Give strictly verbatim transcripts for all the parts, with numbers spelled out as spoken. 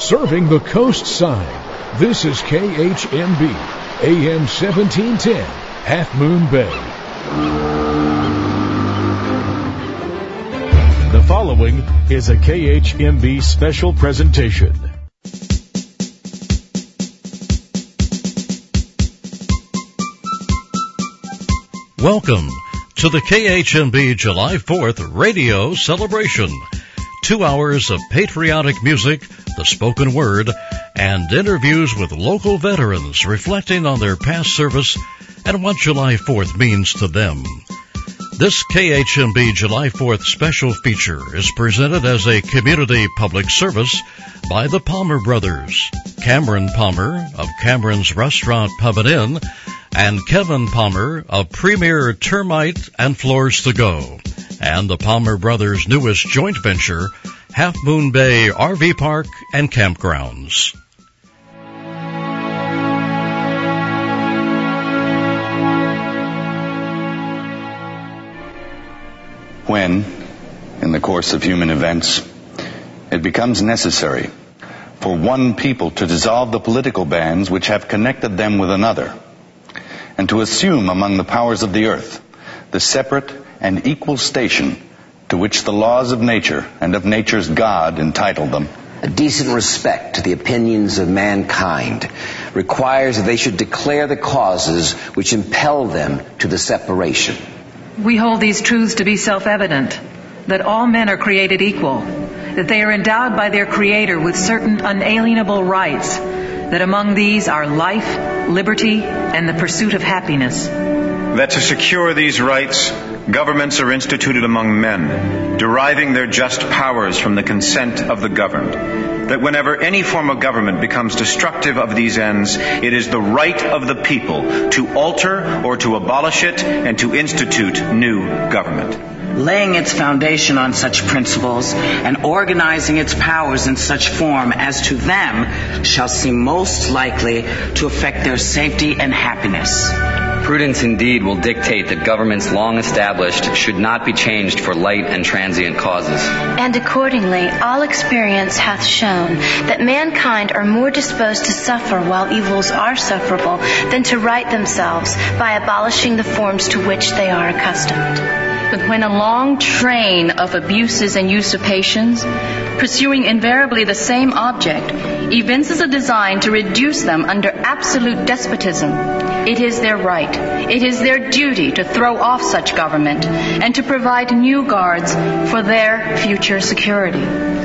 serving the coast side. This is K H M B, A M seventeen ten, Half Moon Bay. The following is a K H M B special presentation. Welcome to the K H M B July fourth radio celebration. Two hours of patriotic music, the spoken word, and interviews with local veterans reflecting on their past service and what July fourth means to them. This K H M B July fourth special feature is presented as a community public service by the Palmer Brothers, Cameron Palmer of Cameron's Restaurant, Pub and Inn, and Kevin Palmer of Premier Termite and Floors to Go, and the Palmer Brothers' newest joint venture, Half Moon Bay R V Park and Campgrounds. When, in the course of human events, it becomes necessary for one people to dissolve the political bands which have connected them with another, and to assume among the powers of the earth the separate and equal station to which the laws of nature and of nature's God entitle them. A decent respect to the opinions of mankind requires that they should declare the causes which impel them to the separation. We hold these truths to be self-evident, that all men are created equal, that they are endowed by their Creator with certain unalienable rights, that among these are life, liberty, and the pursuit of happiness. That to secure these rights, governments are instituted among men, deriving their just powers from the consent of the governed. That whenever any form of government becomes destructive of these ends, it is the right of the people to alter or to abolish it and to institute new government. Laying its foundation on such principles and organizing its powers in such form as to them shall seem most likely to affect their safety and happiness. Prudence indeed will dictate that governments long established should not be changed for light and transient causes. And accordingly, all experience hath shown that mankind are more disposed to suffer while evils are sufferable than to right themselves by abolishing the forms to which they are accustomed. But when a long train of abuses and usurpations, pursuing invariably the same object, evinces a design to reduce them under absolute despotism, it is their right, it is their duty to throw off such government and to provide new guards for their future security.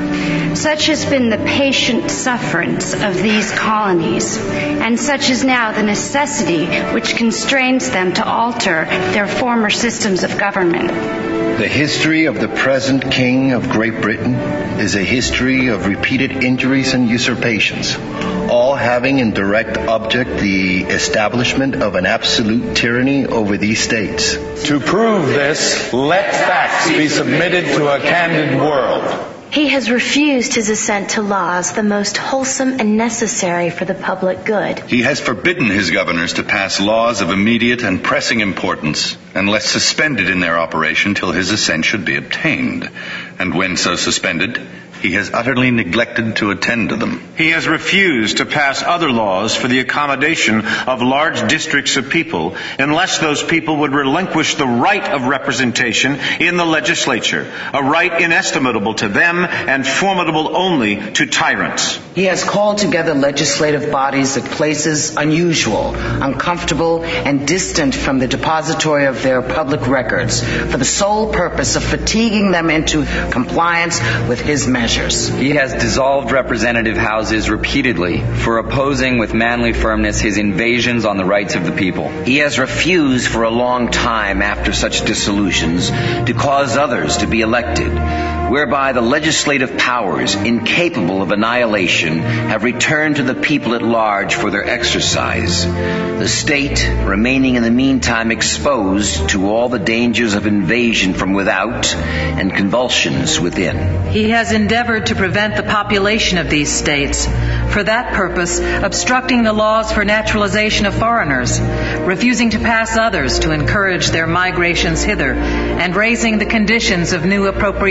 Such has been the patient sufferance of these colonies, and such is now the necessity which constrains them to alter their former systems of government. The history of the present King of Great Britain is a history of repeated injuries and usurpations, all having in direct object the establishment of an absolute tyranny over these states. To prove this, let facts be submitted to a candid world. He has refused his assent to laws the most wholesome and necessary for the public good. He has forbidden his governors to pass laws of immediate and pressing importance, unless suspended in their operation till his assent should be obtained. And when so suspended, he has utterly neglected to attend to them. He has refused to pass other laws for the accommodation of large districts of people, unless those people would relinquish the right of representation in the legislature, a right inestimable to them and formidable only to tyrants. He has called together legislative bodies at places unusual, uncomfortable, and distant from the depository of their public records, for the sole purpose of fatiguing them into compliance with his measures. He has dissolved representative houses repeatedly for opposing with manly firmness his invasions on the rights of the people. He has refused for a long time after such dissolutions to cause others to be elected, whereby the legislative powers, incapable of annihilation, have returned to the people at large for their exercise, the state remaining in the meantime exposed to all the dangers of invasion from without and convulsions within. He has endeavored to prevent the population of these states, for that purpose obstructing the laws for naturalization of foreigners, refusing to pass others to encourage their migrations hither, and raising the conditions of new appropriations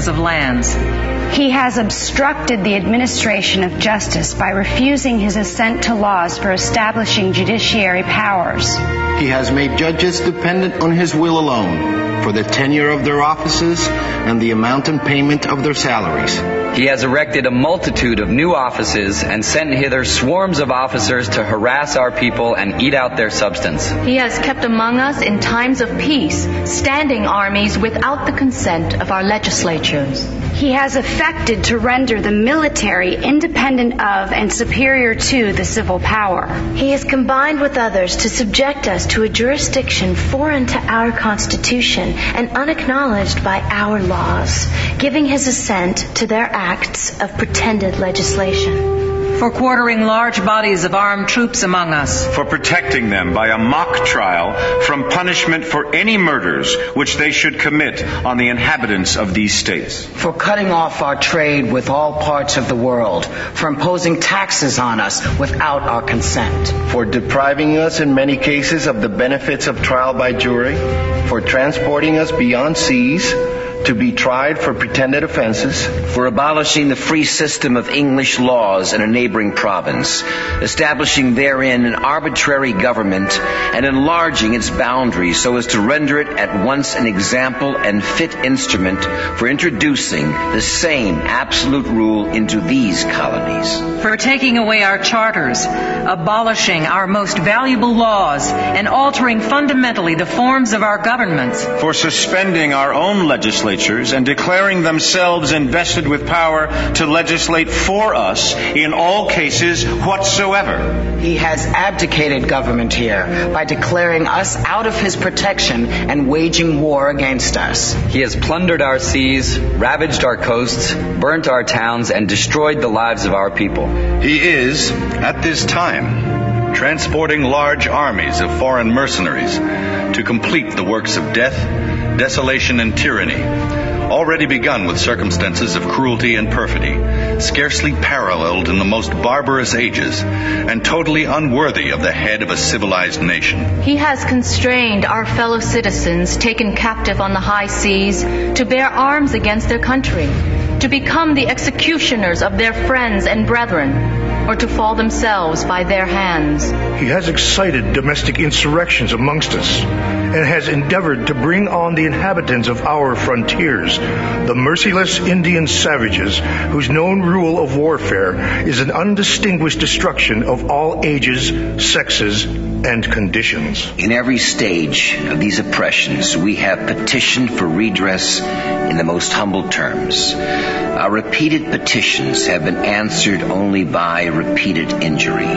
parcels of lands. He has obstructed the administration of justice by refusing his assent to laws for establishing judiciary powers. He has made judges dependent on his will alone for the tenure of their offices and the amount and payment of their salaries. He has erected a multitude of new offices and sent hither swarms of officers to harass our people and eat out their substance. He has kept among us in times of peace standing armies without the consent of our legislatures. He has affected to render the military independent of and superior to the civil power. He has combined with others to subject us to a jurisdiction foreign to our Constitution and unacknowledged by our laws, giving his assent to their acts of pretended legislation. For quartering large bodies of armed troops among us. For protecting them by a mock trial from punishment for any murders which they should commit on the inhabitants of these states. For cutting off our trade with all parts of the world. For imposing taxes on us without our consent. For depriving us in many cases of the benefits of trial by jury. For transporting us beyond seas to be tried for pretended offenses. For abolishing the free system of English laws in a neighboring province, establishing therein an arbitrary government, and enlarging its boundaries so as to render it at once an example and fit instrument for introducing the same absolute rule into these colonies. For taking away our charters, abolishing our most valuable laws, and altering fundamentally the forms of our governments. For suspending our own legislation and declaring themselves invested with power to legislate for us in all cases whatsoever. He has abdicated government here by declaring us out of his protection and waging war against us. He has plundered our seas, ravaged our coasts, burnt our towns, and destroyed the lives of our people. He is, at this time, transporting large armies of foreign mercenaries to complete the works of death, desolation, and tyranny, already begun with circumstances of cruelty and perfidy, scarcely paralleled in the most barbarous ages, and totally unworthy of the head of a civilized nation. He has constrained our fellow citizens taken captive on the high seas to bear arms against their country, to become the executioners of their friends and brethren, or to fall themselves by their hands. He has excited domestic insurrections amongst us, and has endeavored to bring on the inhabitants of our frontiers the merciless Indian savages whose known rule of warfare is an undistinguished destruction of all ages, sexes, and conditions. In every stage of these oppressions, we have petitioned for redress in the most humble terms. Our repeated petitions have been answered only by repeated injury.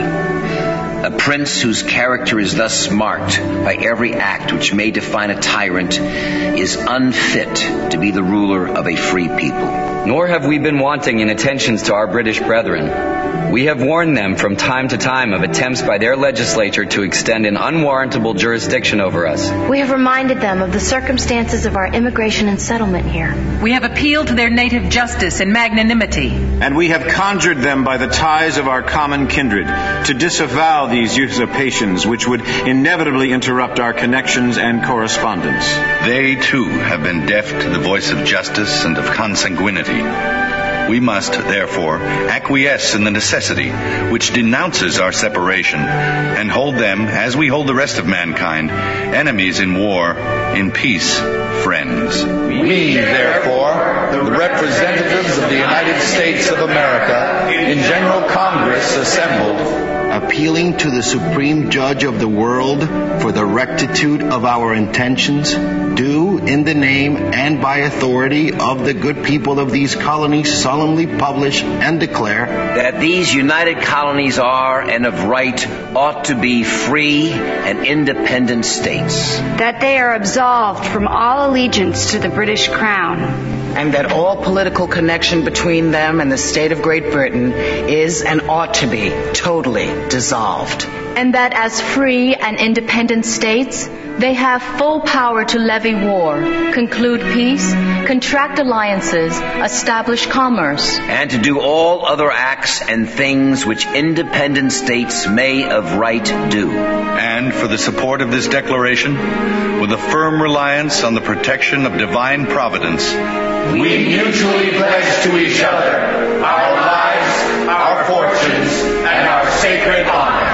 A prince whose character is thus marked by every act which may define a tyrant is unfit to be the ruler of a free people. Nor have we been wanting in attentions to our British brethren. We have warned them from time to time of attempts by their legislature to extend an unwarrantable jurisdiction over us. We have reminded them of the circumstances of our immigration and settlement here. We have appealed to their native justice and magnanimity. And we have conjured them by the ties of our common kindred to disavow these usurpations which would inevitably interrupt our connections and correspondence. They, too, have been deaf to the voice of justice and of consanguinity. We must, therefore, acquiesce in the necessity which denounces our separation, and hold them, as we hold the rest of mankind, enemies in war, in peace, friends. We, therefore, the representatives of the United States of America, in General Congress assembled, appealing to the Supreme Judge of the world for the rectitude of our intentions, do, in the name and by authority of the good people of these colonies, solemnly publish and declare that these united colonies are, and of right, ought to be free and independent states. That they are absolved from all allegiance to the British Crown. And that all political connection between them and the state of Great Britain is and ought to be totally dissolved. and that as free and independent states, they have full power to levy war, conclude peace, contract alliances, establish commerce, and to do all other acts and things which independent states may of right do. And for the support of this declaration, with a firm reliance on the protection of divine providence, we mutually pledge to each other our lives, our fortunes, and our sacred honor.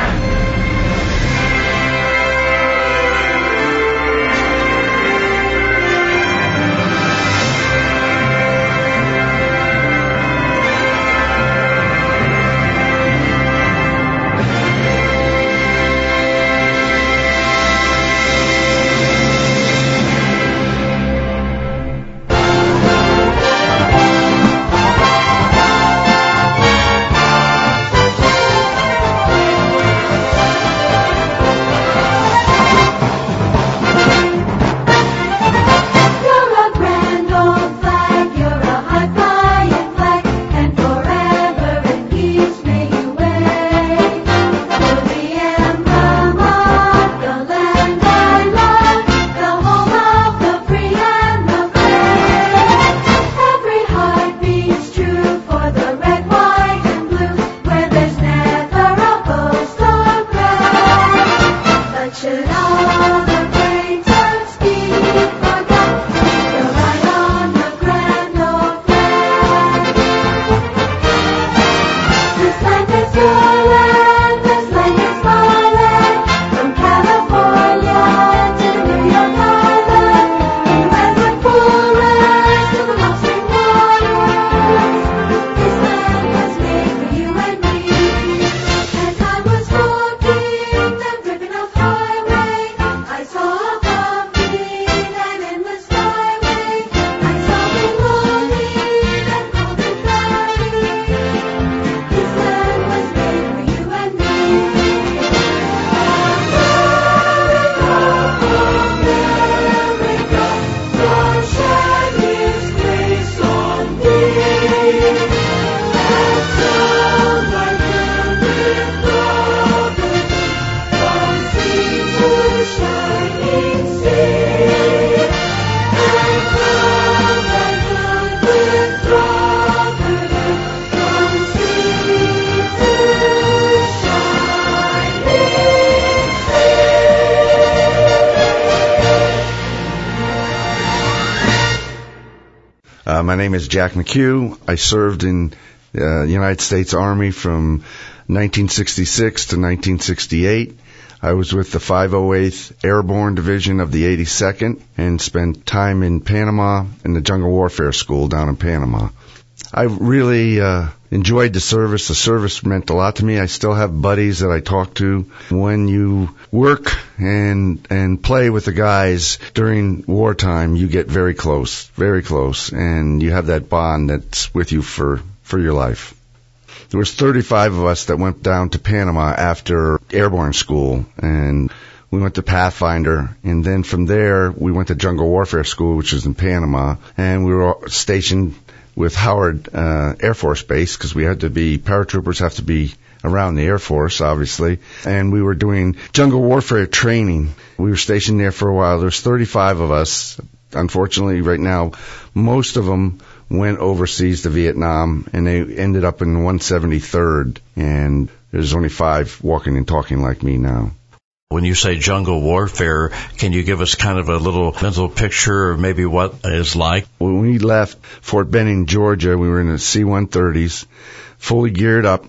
Uh, my name is Jack McHugh. I served in uh, the United States Army from nineteen sixty-six to nineteen sixty-eight. I was with the five oh eighth Airborne Division of the eighty-second and spent time in Panama in the Jungle Warfare School down in Panama. I really uh, enjoyed the service. The service meant a lot to me. I still have buddies that I talk to. When you work and and play with the guys during wartime, you get very close, very close, and you have that bond that's with you for, for your life. There was thirty-five of us that went down to Panama after airborne school, and we went to Pathfinder, and then from there we went to Jungle Warfare School, which is in Panama, and we were stationed with Howard uh, Air Force Base, because we had to be, paratroopers have to be around the Air Force, obviously, and we were doing jungle warfare training. We were stationed there for a while. There's thirty-five of us. Unfortunately, right now, most of them went overseas to Vietnam, and they ended up in one seventy-third, and there's only five walking and talking like me now. When you say jungle warfare, can you give us kind of a little mental picture of maybe what it's like? When we left Fort Benning, Georgia, we were in the C one thirties, fully geared up,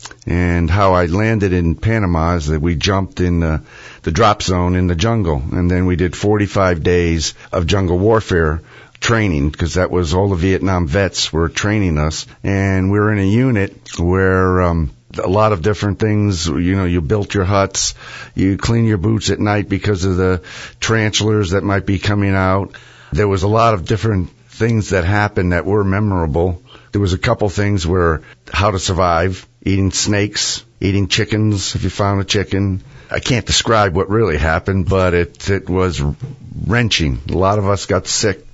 and how I landed in Panama is that we jumped in the, the drop zone in the jungle, and then we did forty-five days of jungle warfare training, because that was all the Vietnam vets were training us, and we were in a unit where um a lot of different things. You know, you built your huts, you clean your boots at night because of the tarantulas that might be coming out. There was a lot of different things that happened that were memorable. There was a couple things where how to survive, eating snakes, eating chickens if you found a chicken. I can't describe what really happened, but it, it was wrenching. A lot of us got sick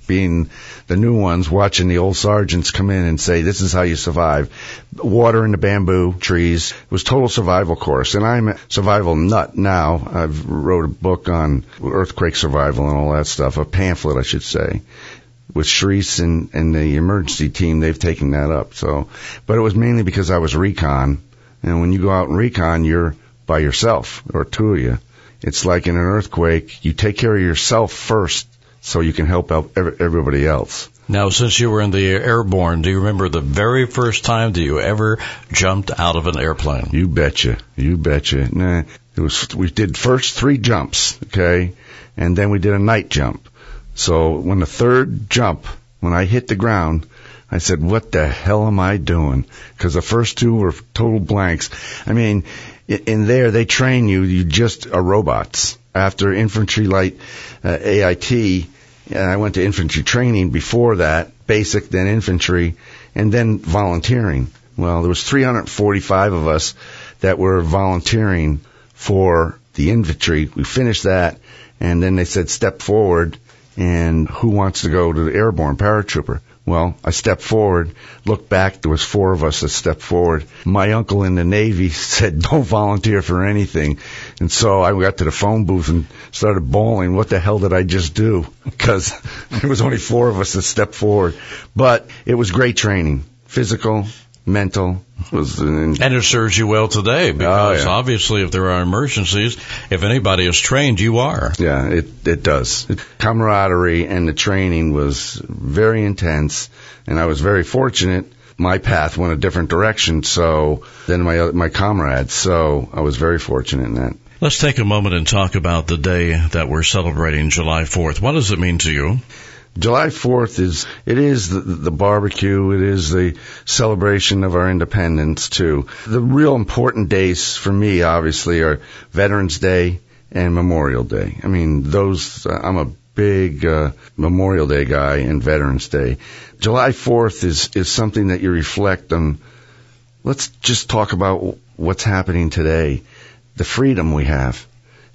being the new ones, watching the old sergeants come in and say, this is how you survive. Water in the bamboo trees. It was total survival course. And I'm a survival nut now. I've wrote a book on earthquake survival and all that stuff, a pamphlet, I should say. With Shreese and, and the emergency team, they've taken that up. So, but it was mainly because I was recon. And when you go out and recon, you're by yourself, or two of you. It's like in an earthquake, you take care of yourself first so you can help out everybody else. Now, since you were in the airborne, do you remember the very first time that you ever jumped out of an airplane? You betcha. You betcha. Nah, it was, we did first three jumps, okay? And then we did a night jump. So when the third jump, when I hit the ground, I said, what the hell am I doing? Because the first two were total blanks. I mean, in there, they train you, you just are robots. After infantry light uh, A I T, and I went to infantry training before that, basic, then infantry, and then volunteering. Well, there was three hundred forty-five of us that were volunteering for the infantry. We finished that, and then they said, step forward, and who wants to go to the airborne paratrooper? Well, I stepped forward, looked back, there was four of us that stepped forward. My uncle in the Navy said, don't volunteer for anything. And so I got to the phone booth and started bawling, what the hell did I just do? Because there was only four of us that stepped forward. But it was great training, physical, mental. Was an, and it serves you well today, because oh, yeah. obviously if there are emergencies, if anybody is trained, you are. Yeah, it it does. It, camaraderie and the training was very intense, and I was very fortunate. My path went a different direction so than my my comrades, so I was very fortunate in that. Let's take a moment and talk about the day that we're celebrating, July fourth. What does it mean to you? July fourth is, it is the, the barbecue, it is the celebration of our independence too. The real important days for me, obviously, are Veterans Day and Memorial Day. I mean, those, uh, I'm a big uh, Memorial Day guy and Veterans Day. July fourth is, is something that you reflect on. Let's just talk about what's happening today, the freedom we have.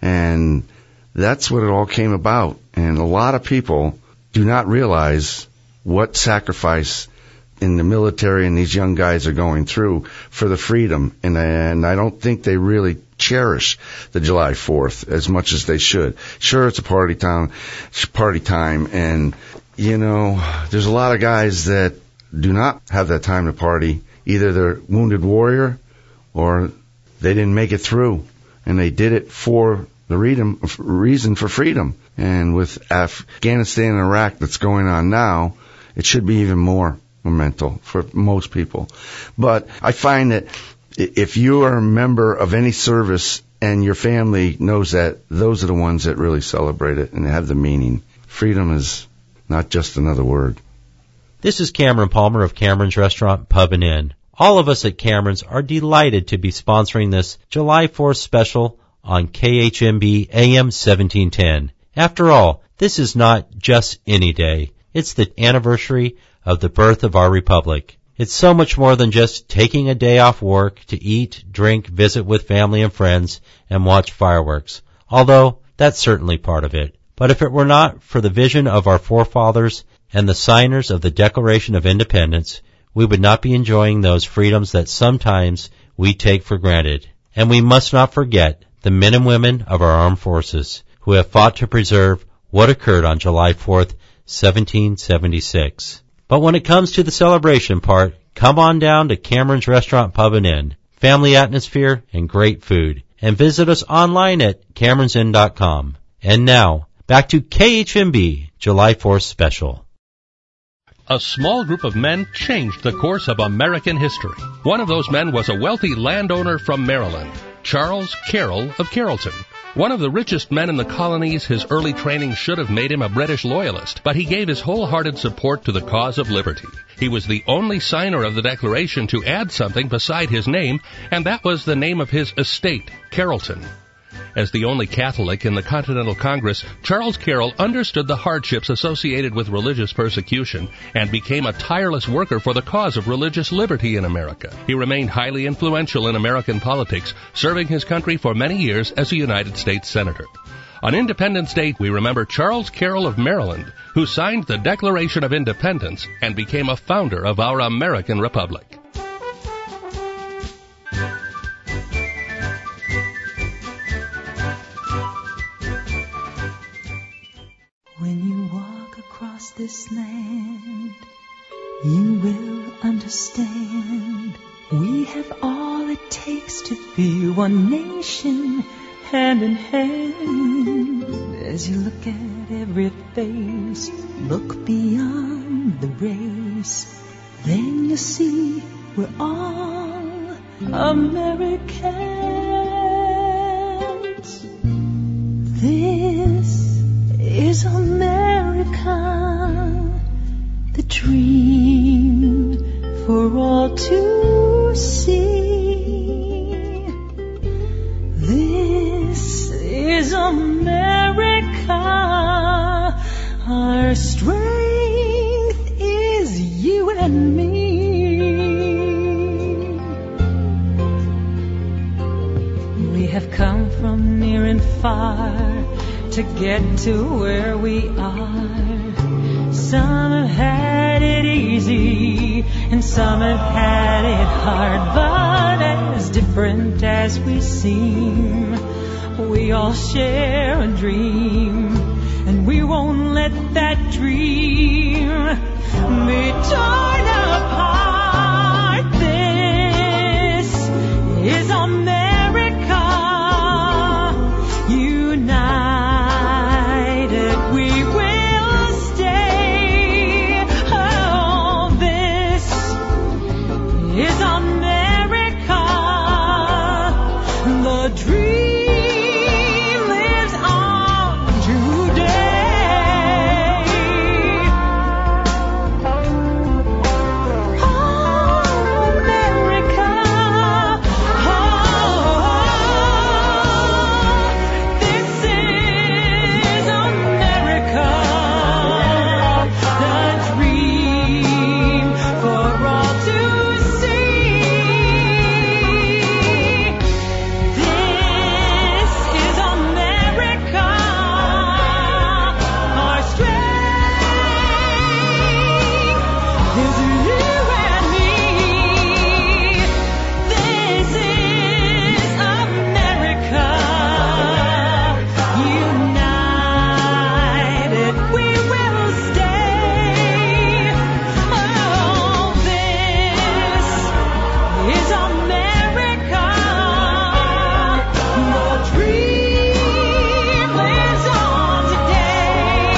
And that's what it all came about. And a lot of people do not realize what sacrifice in the military and these young guys are going through for the freedom. And, and I don't think they really cherish the July fourth as much as they should. Sure, it's a party time, party time. And, you know, there's a lot of guys that do not have that time to party. Either they're wounded warrior or they didn't make it through. And they did it for the reason, reason for freedom. And with Afghanistan and Iraq that's going on now, it should be even more monumental for most people. But I find that if you are a member of any service and your family knows that, those are the ones that really celebrate it and have the meaning. Freedom is not just another word. This is Cameron Palmer of Cameron's Restaurant, Pub and Inn. All of us at Cameron's are delighted to be sponsoring this July fourth special on K H M B A M seventeen ten. After all, this is not just any day. It's the anniversary of the birth of our republic. It's so much more than just taking a day off work to eat, drink, visit with family and friends, and watch fireworks. Although, that's certainly part of it. But if it were not for the vision of our forefathers and the signers of the Declaration of Independence, we would not be enjoying those freedoms that sometimes we take for granted. And we must not forget the men and women of our armed forces who have fought to preserve what occurred on July fourth, seventeen seventy-six. But when it comes to the celebration part, come on down to Cameron's Restaurant, Pub and Inn. Family atmosphere and great food. And visit us online at camerons inn dot com. And now, back to K H M B July fourth Special. A small group of men changed the course of American history. One of those men was a wealthy landowner from Maryland, Charles Carroll of Carrollton. One of the richest men in the colonies, his early training should have made him a British loyalist, but he gave his wholehearted support to the cause of liberty. He was the only signer of the Declaration to add something beside his name, and that was the name of his estate, Carrollton. As the only Catholic in the Continental Congress, Charles Carroll understood the hardships associated with religious persecution and became a tireless worker for the cause of religious liberty in America. He remained highly influential in American politics, serving his country for many years as a United States Senator. On Independence Day, we remember Charles Carroll of Maryland, who signed the Declaration of Independence and became a founder of our American Republic. When you walk across this land, you will understand we have all it takes to be one nation, hand in hand. As you look at every face, look beyond the race, then you see we're all Americans. This is America, the dream for all to see. This is America, our strength is you and me. We have come from near and far to get to where we are. Some have had it easy and some have had it hard, but as different as we seem, we all share a dream, and we won't let that dream be torn apart. This is America, united we will stay. Oh, this is America, the dream lives on today. Oh, America, oh, this is America, the dream for all to see. This is America, our strength is you and me. This is America, united we will stay. Oh, this is America, the dream lives on today.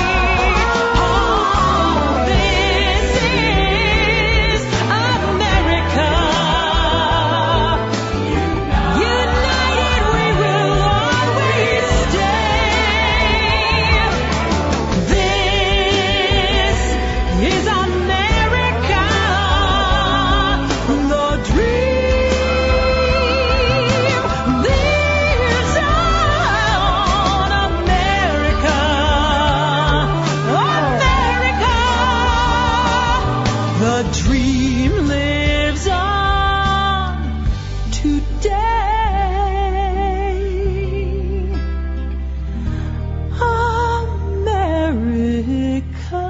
Oh, this is America, united we will always stay. This is America, the dream lives on. America, America, the dream lives on today. America.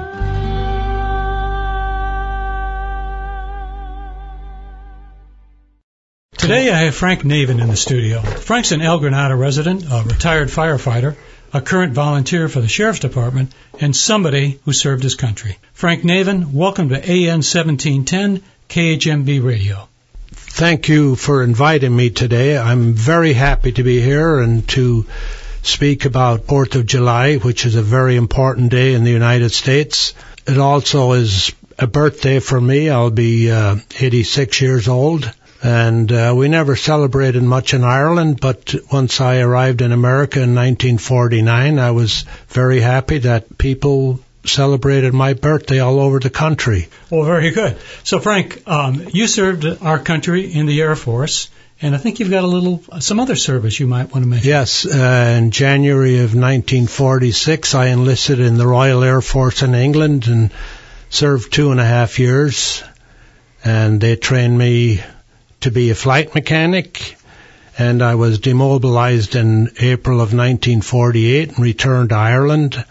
Today I have Frank Navin in the studio. Frank's an El Granada resident, a retired firefighter, a current volunteer for the Sheriff's Department, and somebody who served his country. Frank Navin, welcome to A M seventeen ten K H M B Radio. Thank you for inviting me today. I'm very happy to be here and to speak about fourth of July, which is a very important day in the United States. It also is a birthday for me. I'll be uh, eighty-six years old. And uh, we never celebrated much in Ireland, but once I arrived in America in nineteen forty-nine, I was very happy that people celebrated my birthday all over the country. Well, very good. So, Frank, um, you served our country in the Air Force, and I think you've got a little, some other service you might want to mention. Yes, uh, in January of nineteen forty-six, I enlisted in the Royal Air Force in England and served two and a half years, and they trained me to be a flight mechanic, and I was demobilized in April of nineteen forty-eight and returned to Ireland.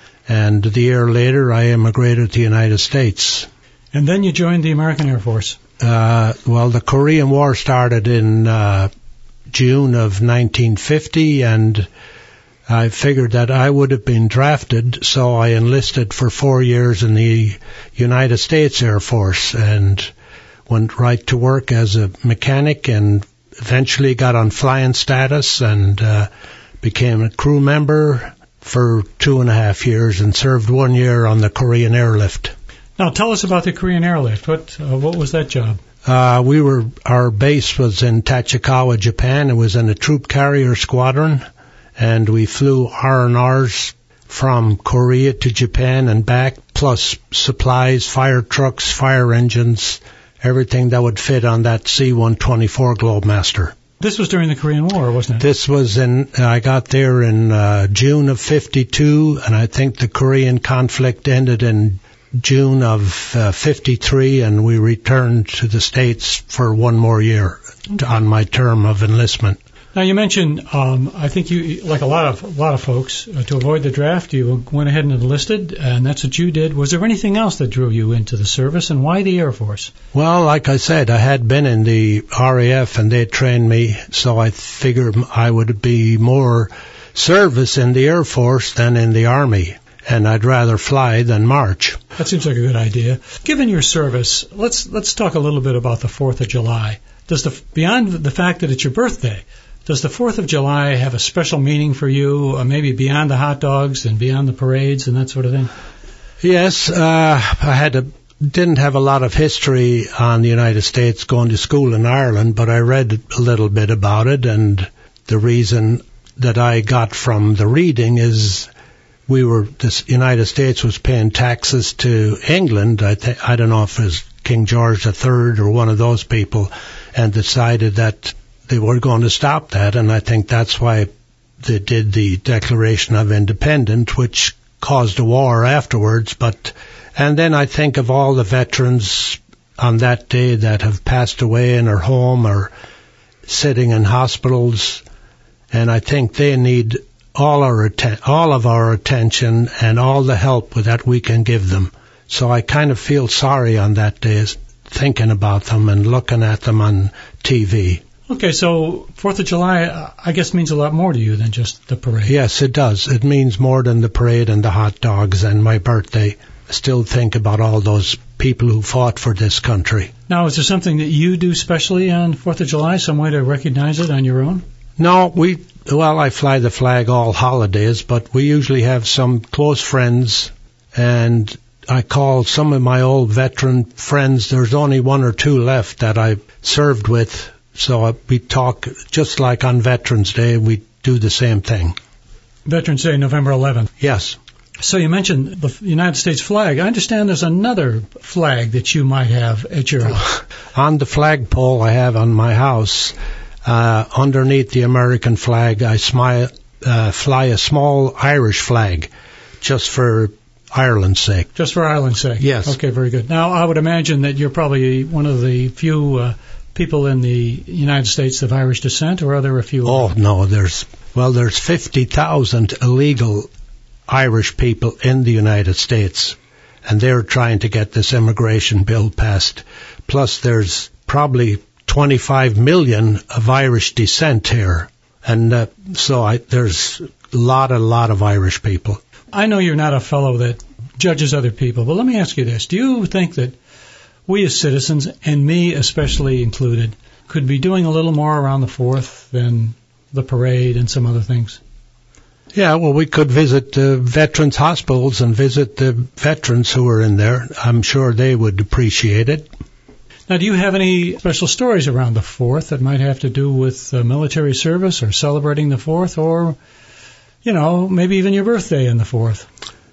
And the year later, I immigrated to the United States. And then you joined the American Air Force. Uh, well, the Korean War started in uh, June of nineteen fifty, and I figured that I would have been drafted, so I enlisted for four years in the United States Air Force and went right to work as a mechanic, and eventually got on flying status and uh, became a crew member for two and a half years and served one year on the Korean Airlift. Now tell us about the Korean Airlift. What uh, what was that job? Uh, we were our base was in Tachikawa, Japan. It was in a troop carrier squadron, and we flew R and R's from Korea to Japan and back, plus supplies, fire trucks, fire engines, everything that would fit on that C one twenty-four Globemaster. This was during the Korean War, wasn't it? This was in, I got there in uh, June of fifty-two, and I think the Korean conflict ended in June of uh, fifty-three, and we returned to the States for one more year okay. on my term of enlistment. Now you mentioned, um, I think you, like a lot of a lot of folks, uh, to avoid the draft, you went ahead and enlisted, and that's what you did. Was there anything else that drew you into the service, and why the Air Force? Well, like I said, I had been in the R A F, and they trained me, so I figured I would be more service in the Air Force than in the Army, and I'd rather fly than march. That seems like a good idea. Given your service, let's let's talk a little bit about the Fourth of July. Does the beyond the fact that it's your birthday, does the Fourth of July have a special meaning for you, uh, maybe beyond the hot dogs and beyond the parades and that sort of thing? Yes, uh, I had a, didn't have a lot of history on the United States going to school in Ireland, but I read a little bit about it, and the reason that I got from the reading is we were, the United States was paying taxes to England. I, th- I don't know if it was King George the Third or one of those people, and decided that they were going to stop that, and I think that's why they did the Declaration of Independence, which caused a war afterwards. But and then I think of all the veterans on that day that have passed away in their home or sitting in hospitals, and I think they need all our atten- all of our attention and all the help that we can give them. So I kind of feel sorry on that day, thinking about them and looking at them on T V. Okay, so Fourth of July, I guess, means a lot more to you than just the parade. Yes, it does. It means more than the parade and the hot dogs and my birthday. I still think about all those people who fought for this country. Now, is there something that you do specially on Fourth of July, some way to recognize it on your own? No, we, well, I fly the flag all holidays, but we usually have some close friends, and I call some of my old veteran friends. There's only one or two left that I served with. So we talk, just like on Veterans Day, we do the same thing. Veterans Day, November eleventh. Yes. So you mentioned the United States flag. I understand there's another flag that you might have at your house. On the flagpole I have on my house, uh, underneath the American flag, I smi- uh, fly a small Irish flag, just for Ireland's sake. Just for Ireland's sake? Yes. Okay, very good. Now, I would imagine that you're probably one of the few uh, people in the United States of Irish descent, or are there a few? Oh, no, there's, well, there's fifty thousand illegal Irish people in the United States, and they're trying to get this immigration bill passed. Plus, there's probably twenty-five million of Irish descent here, and uh, so I, there's a lot, a lot of Irish people. I know you're not a fellow that judges other people, but let me ask you this. Do you think that we as citizens, and me especially included, could be doing a little more around the fourth than the parade and some other things? Yeah, well, we could visit uh, veterans' hospitals and visit the veterans who are in there. I'm sure they would appreciate it. Now, do you have any special stories around the fourth that might have to do with uh, military service or celebrating the fourth, or, you know, maybe even your birthday in the fourth?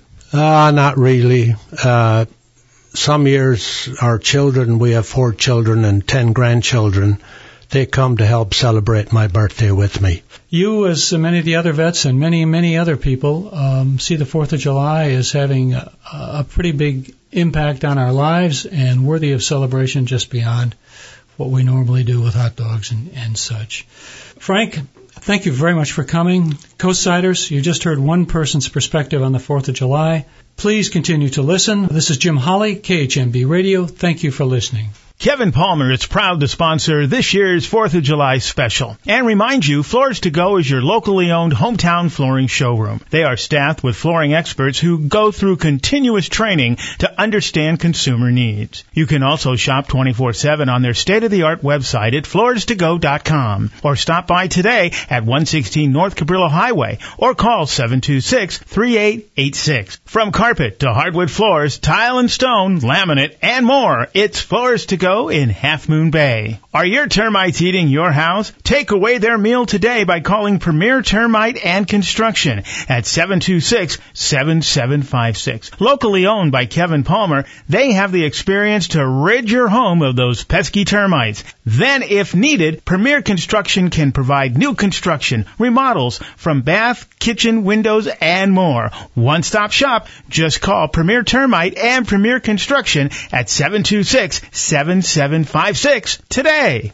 Uh, not really. Uh, some years our children, we have four children and ten grandchildren, they come to help celebrate my birthday with me. You, as many of the other vets and many, many other people, um, see the fourth of July as having a, a pretty big impact on our lives and worthy of celebration just beyond. what we normally do with hot dogs and, and such. Frank, thank you very much for coming. Coastsiders, you just heard one person's perspective on the fourth of July. Please continue to listen. This is Jim Holly, K H M B Radio. Thank you for listening. Kevin Palmer is proud to sponsor this year's fourth of July special and remind you Floors to Go is your locally owned hometown flooring showroom. They are staffed with flooring experts who go through continuous training to understand consumer needs. You can also shop twenty-four seven on their state-of-the-art website at floors to go dot com or stop by today at one sixteen North Cabrillo Highway or call seven two six, three eight eight six. From carpet to hardwood floors, tile and stone, laminate, and more, it's Floors to Go in Half Moon Bay. Are your termites eating your house? Take away their meal today by calling Premier Termite and Construction at seven two six, seven seven five six. Locally owned by Kevin Palmer, they have the experience to rid your home of those pesky termites. Then, if needed, Premier Construction can provide new construction, remodels from bath, kitchen, windows, and more. One-stop shop. Just call Premier Termite and Premier Construction at seven two six, seven seven five six today.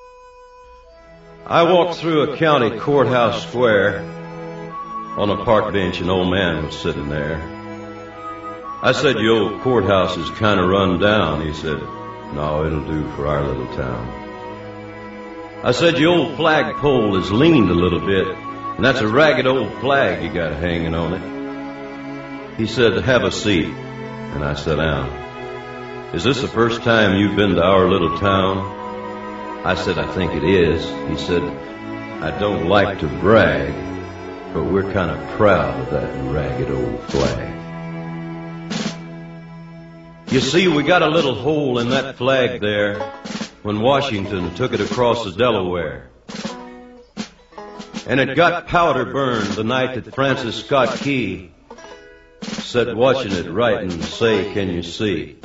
I walked through a county courthouse square. On a park bench, an old man was sitting there. I said, "Your old courthouse is kind of run down." He said, "No, it'll do for our little town." I said, "Your old flagpole is leaned a little bit, and that's a ragged old flag you got hanging on it." He said, "Have a seat." And I sat down. "Is this the first time you've been to our little town?" I said, "I think it is." He said, "I don't like to brag, but we're kind of proud of that ragged old flag. You see, we got a little hole in that flag there when Washington took it across the Delaware. And it got powder burned the night that Francis Scott Key sat watching it write and say, 'Can you see?'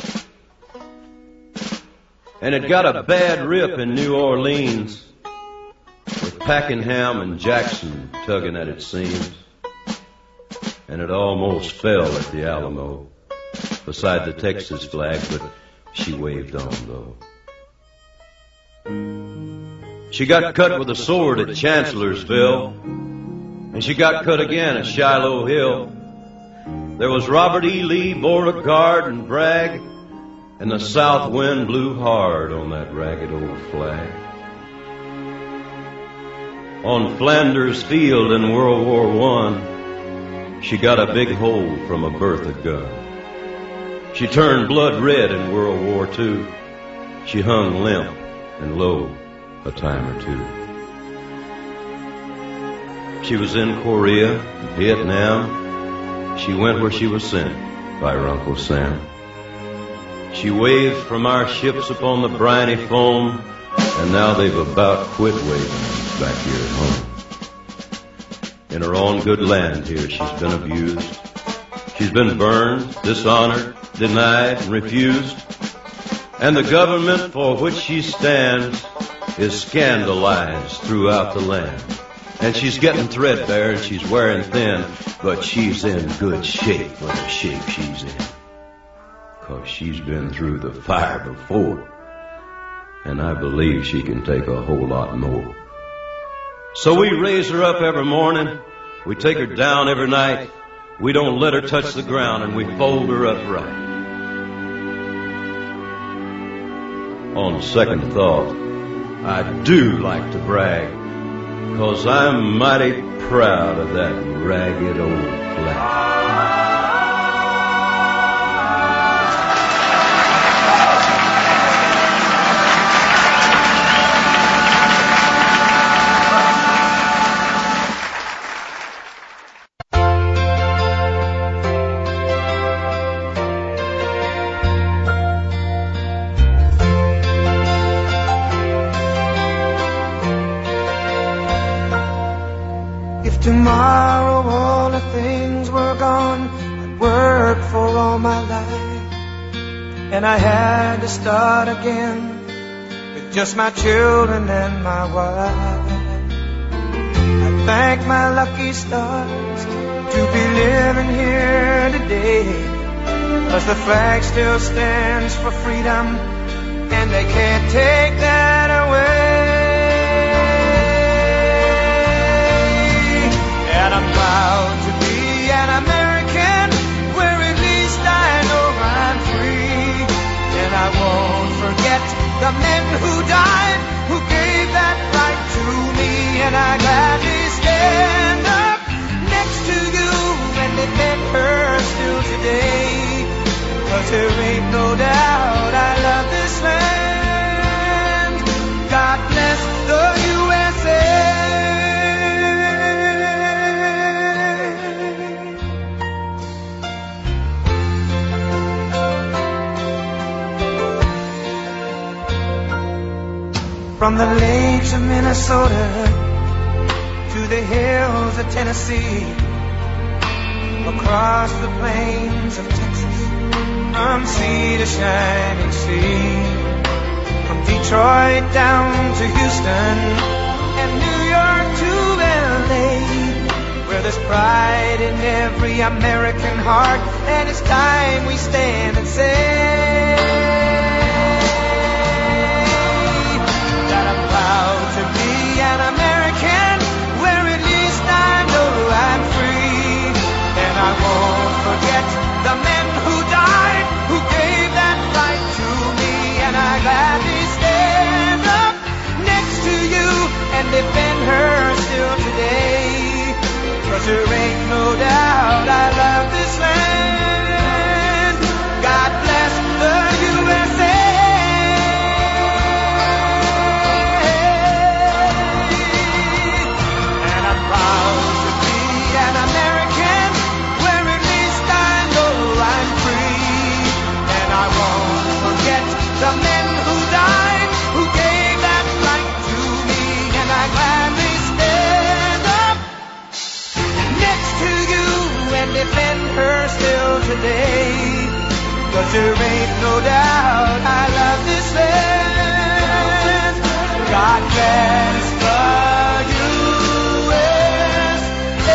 And it got a bad rip in New Orleans with Pakenham and Jackson tugging at its seams. And it almost fell at the Alamo beside the Texas flag, but she waved on, though. She got cut with a sword at Chancellorsville, and she got cut again at Shiloh Hill. There was Robert E. Lee, Beauregard, and Bragg, and the south wind blew hard on that ragged old flag. On Flanders Field in World War One, she got a big hole from a Bertha gun. She turned blood red in World War Two. She hung limp and low a time or two. She was in Korea, Vietnam. She went where she was sent by her Uncle Sam. She waved from our ships upon the briny foam, and now they've about quit waving back here at home. In her own good land here, she's been abused. She's been burned, dishonored, denied, and refused. And the government for which she stands is scandalized throughout the land. And she's getting threadbare and she's wearing thin, but she's in good shape for the shape she's in. 'Cause she's been through the fire before, and I believe she can take a whole lot more. So we raise her up every morning, we take her down every night, we don't let her touch the ground, and we fold her up right. On second thought, I do like to brag, 'cause I'm mighty proud of that ragged old flag. Tomorrow all the things were gone I'd worked for all my life, and I had to start again with just my children and my wife. I thank my lucky stars to be living here today, 'cause the flag still stands for freedom and they can't take that away. And I'm proud to be an American, where at least I know I'm free. And I won't forget the men who died, who gave that right to me. And I gladly stand up next to you and defend her still today. 'Cause there ain't no doubt I love this land. God bless the U S A. From the lakes of Minnesota to the hills of Tennessee, across the plains of Texas, from sea to shining sea, from Detroit down to Houston and New York to L A, where there's pride in every American heart, and it's time we stand and say that I'm proud to be an American, where at least I know I'm free. And I won't forget the men who died, who gave that right to me. And I gladly stand up next to you and defend her still today. 'Cause there ain't no doubt I love this land. God bless the U S A. And I'm proud to be an American, where at least I know I'm free. And I won't forget the men who died, who gave that right to me. And I gladly stand up next to you and defend her still today. 'Cause there ain't no doubt I love this land. God bless the U S A.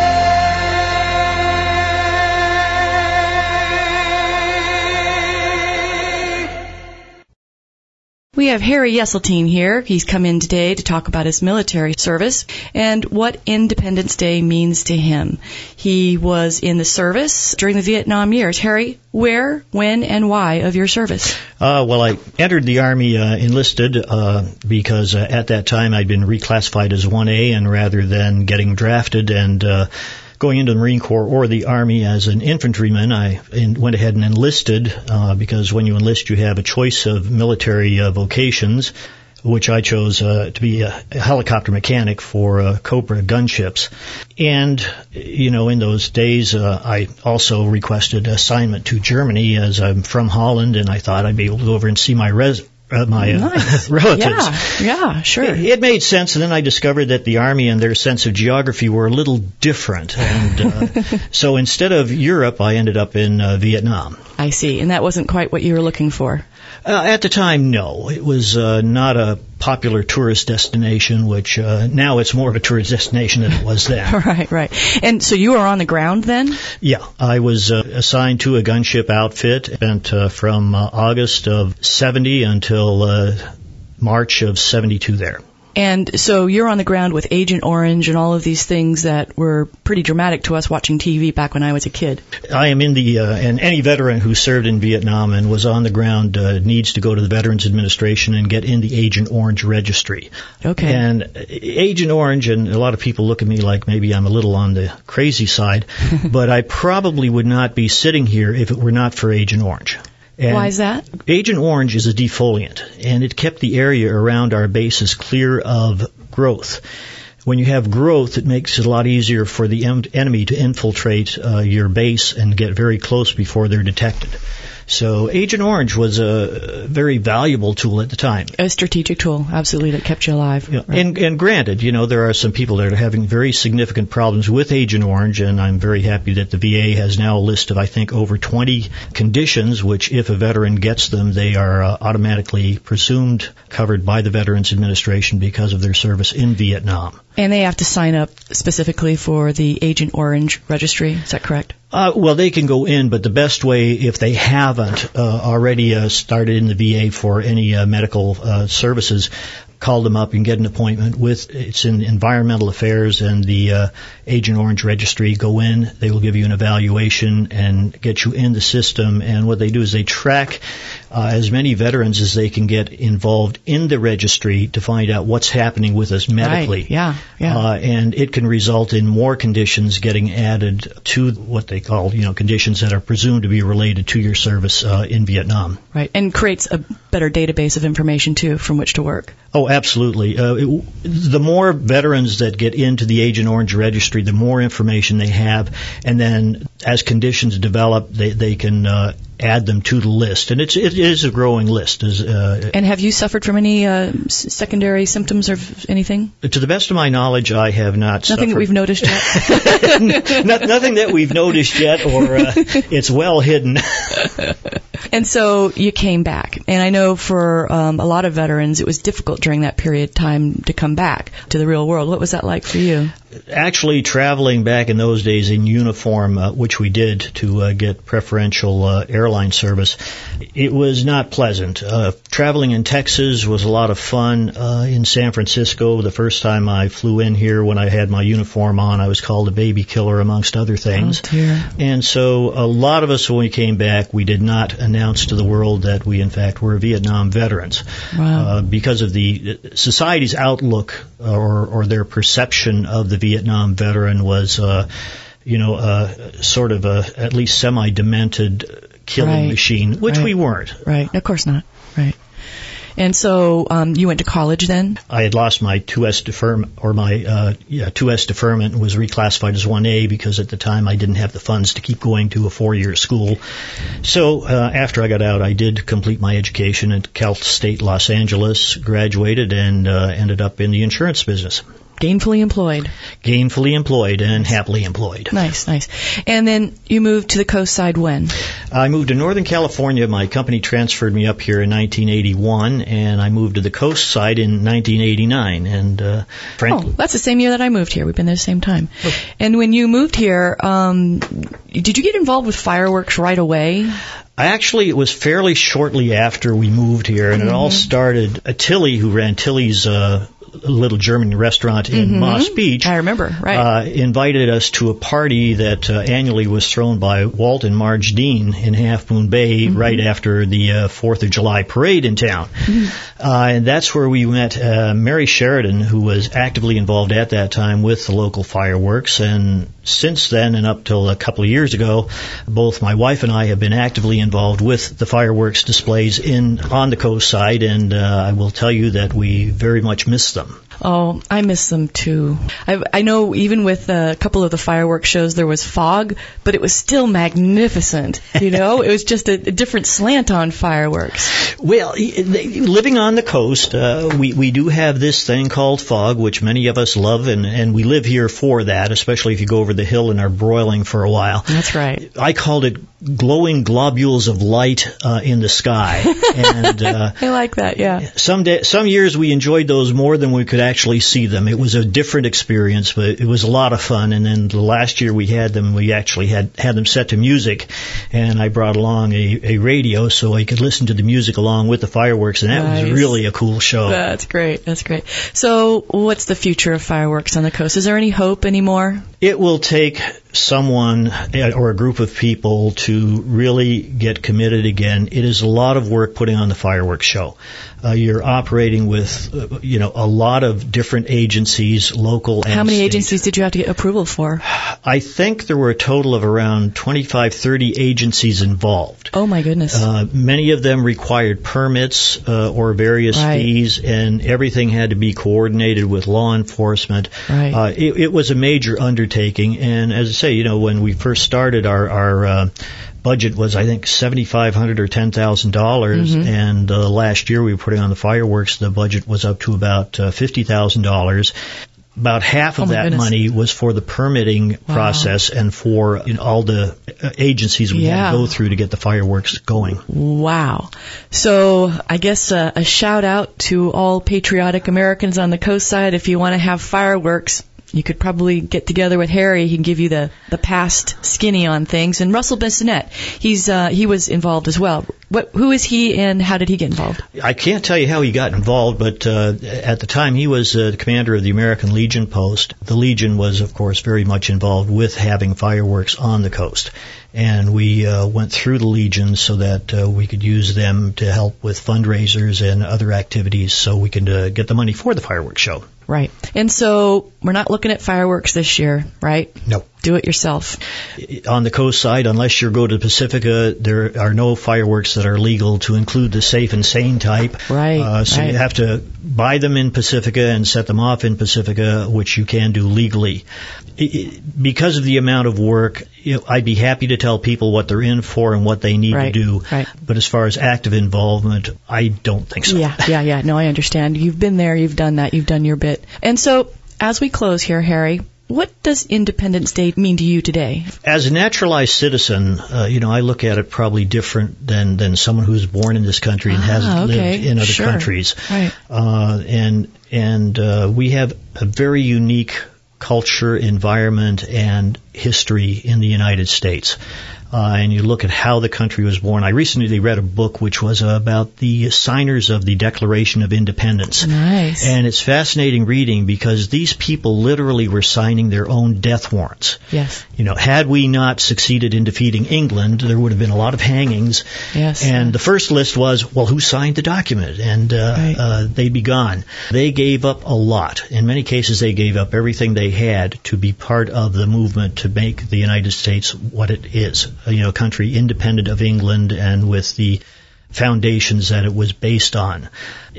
We have Harry Yeseltine here. He's come in today to talk about his military service and what Independence Day means to him. He was in the service during the Vietnam years. Harry, where, when, and why of your service? Uh, well, I entered the Army, uh, enlisted, uh, because uh, at that time I'd been reclassified as one A, and rather than getting drafted and uh, going into the Marine Corps or the Army as an infantryman, I in, went ahead and enlisted, uh, because when you enlist you have a choice of military uh, vocations, which I chose uh, to be a, a helicopter mechanic for uh, Cobra gunships. And, you know, in those days uh, I also requested assignment to Germany, as I'm from Holland, and I thought I'd be able to go over and see my res- Uh, my uh, nice. relatives. Yeah, yeah, sure. It, it made sense, and then I discovered that the Army and their sense of geography were a little different. And uh, so instead of Europe, I ended up in uh, Vietnam. I see, and that wasn't quite what you were looking for. Uh, at the time, no. It was uh, not a popular tourist destination, which uh, now it's more of a tourist destination than it was then. Right, right. And so you were on the ground then? Yeah. I was uh, assigned to a gunship outfit, and uh, from uh, August of seventy until uh, March of seventy-two there. And so you're on the ground with Agent Orange and all of these things that were pretty dramatic to us watching T V back when I was a kid. I am in the, uh, and any veteran who served in Vietnam and was on the ground uh, needs to go to the Veterans Administration and get in the Agent Orange registry. Okay. And Agent Orange, and a lot of people look at me like maybe I'm a little on the crazy side, but I probably would not be sitting here if it were not for Agent Orange. And why is that? Agent Orange is a defoliant, and it kept the area around our bases clear of growth. When you have growth, it makes it a lot easier for the em- enemy to infiltrate uh, your base and get very close before they're detected. So Agent Orange was a very valuable tool at the time. A strategic tool, absolutely, that kept you alive. Yeah. Right. And, and granted, you know, there are some people that are having very significant problems with Agent Orange, and I'm very happy that the V A has now a list of, I think, over twenty conditions, which if a veteran gets them, they are uh, automatically presumed covered by the Veterans Administration because of their service in Vietnam. And they have to sign up specifically for the Agent Orange registry, is that correct? Uh, well, they can go in, but the best way, if they haven't uh, already uh, started in the V A for any uh, medical uh, services, call them up and get an appointment with, it's in environmental affairs and the uh, Agent Orange registry. Go in, they will give you an evaluation and get you in the system. And what they do is they track uh, as many veterans as they can get involved in the registry to find out what's happening with us medically. Right. Yeah, yeah. Uh, and it can result in more conditions getting added to what they call, you know, conditions that are presumed to be related to your service uh, in Vietnam. Right, and creates a better database of information, too, from which to work. Oh, absolutely. Uh, it, the more veterans that get into the Agent Orange registry, the more information they have, and then as conditions develop, they, they can uh, add them to the list. And it's, it is a growing list. As, uh, and have you suffered from any uh, s- secondary symptoms or anything? To the best of my knowledge, I have not Nothing suffered. that we've noticed yet? no, nothing that we've noticed yet, or uh, it's well hidden. And so you came back. And I know for um, a lot of veterans, it was difficult during that period of time to come back to the real world. What was that like for you? Actually, traveling back in those days in uniform, uh, which we did to uh, get preferential uh, airline service, it was not pleasant. Uh, traveling in Texas was a lot of fun. Uh, in San Francisco, the first time I flew in here, when I had my uniform on, I was called a baby killer, amongst other things. Oh, dear. And so a lot of us, when we came back, we did not announce to the world that we, in fact, were Vietnam veterans. Wow. Uh, because of the society's outlook or, or their perception of the Vietnam veteran was, uh, you know, uh, sort of a at least semi-demented killing Right. machine, which Right. we weren't. Right. Of course not. Right. And so um, you went to college then? I had lost my two S deferment, or my uh, yeah, two S deferment, and was reclassified as one A because at the time I didn't have the funds to keep going to a four-year school. So uh, after I got out, I did complete my education at Cal State Los Angeles, graduated, and uh, ended up in the insurance business. Gainfully employed. Gainfully employed and happily employed. Nice, nice. And then you moved to the coast side when? I moved to Northern California. My company transferred me up here in nineteen eighty-one, and I moved to the coast side in nineteen eighty-nine. And uh, frankly, Oh, that's the same year that I moved here. We've been there the same time. Oh. And when you moved here, um, did you get involved with fireworks right away? Actually, it was fairly shortly after we moved here, and mm-hmm. it all started. Uh, Tilly, who ran Tilly's uh, little German restaurant in mm-hmm. Moss Beach, I remember, right, uh, invited us to a party that uh, annually was thrown by Walt and Marge Dean in Half Moon Bay mm-hmm. right after the uh, Fourth of July parade in town. Mm-hmm. Uh, and that's where we met uh, Mary Sheridan, who was actively involved at that time with the local fireworks. And since then, and up till a couple of years ago, both my wife and I have been actively involved with the fireworks displays in on the coast side, and uh, I will tell you that we very much miss them. Oh, I miss them too. I, I know even with a couple of the fireworks shows there was fog, but it was still magnificent. You know, it was just a, a different slant on fireworks. Well, living on the coast, uh, we, we do have this thing called fog, which many of us love, and, and we live here for that, especially if you go over the hill and are broiling for a while. That's right. I called it glowing globules of light uh, in the sky. And uh, I like that, yeah. Some day, some years we enjoyed those more than we could actually see them. It was a different experience, but it was a lot of fun. And then the last year we had them, we actually had, had them set to music, and I brought along a, a radio so I could listen to the music along with the fireworks, and that nice. was really a cool show. That's great. That's great. So what's the future of fireworks on the coast? Is there any hope anymore? It will take someone or a group of people to really get committed again. It is a lot of work putting on the fireworks show. Uh, you're operating with, uh, you know, a lot of different agencies, local and How many state. agencies did you have to get approval for? I think there were a total of around twenty-five, thirty agencies involved. Oh, my goodness. Uh, many of them required permits uh, or various right. fees, and everything had to be coordinated with law enforcement. Right. Uh, it, it was a major undertaking, and as I say, you know, when we first started, our, our uh, budget was, I think, seventy-five hundred dollars or ten thousand dollars, mm-hmm. and uh, last year we were putting on the fireworks, the budget was up to about uh, fifty thousand dollars. About half of oh that goodness. money was for the permitting wow. process and for you know, all the agencies we yeah. had to go through to get the fireworks going. Wow. So I guess uh, a shout out to all patriotic Americans on the coast side. If you want to have fireworks, You could probably get together with Harry. He can give you the, the past skinny on things. And Russell Bissonette, he's uh, he was involved as well. What, who is he and how did he get involved? I can't tell you how he got involved, but uh, at the time he was uh, the commander of the American Legion post. The Legion was, of course, very much involved with having fireworks on the coast. And we uh, went through the Legion so that uh, we could use them to help with fundraisers and other activities so we could uh, get the money for the fireworks show. Right. And so we're not looking at fireworks this year, right? No. Do it yourself. On the coast side, unless you go to Pacifica, there are no fireworks that are legal to include the safe and sane type. Right. Uh, so right. you have to buy them in Pacifica and set them off in Pacifica, which you can do legally. It, it, because of the amount of work, you know, I'd be happy to tell people what they're in for and what they need right. to do. Right. But as far as active involvement, I don't think so. Yeah, yeah, yeah. No, I understand. You've been there. You've done that. You've done your bit. And so, as we close here, Harry, what does Independence Day mean to you today? As a naturalized citizen, uh, you know, I look at it probably different than, than someone who's born in this country and ah, hasn't okay. lived in other sure. countries. Right. Uh, and and uh, we have a very unique culture, environment, and history in the United States. Uh, and you look at how the country was born. I recently read a book which was uh, about the signers of the Declaration of Independence. Nice. And it's fascinating reading because these people literally were signing their own death warrants. Yes. You know, had we not succeeded in defeating England, there would have been a lot of hangings. Yes. And the first list was, well, who signed the document? And uh, right. uh, they'd be gone. They gave up a lot. In many cases, they gave up everything they had to be part of the movement to make the United States what it is. You know, a country independent of England and with the foundations that it was based on.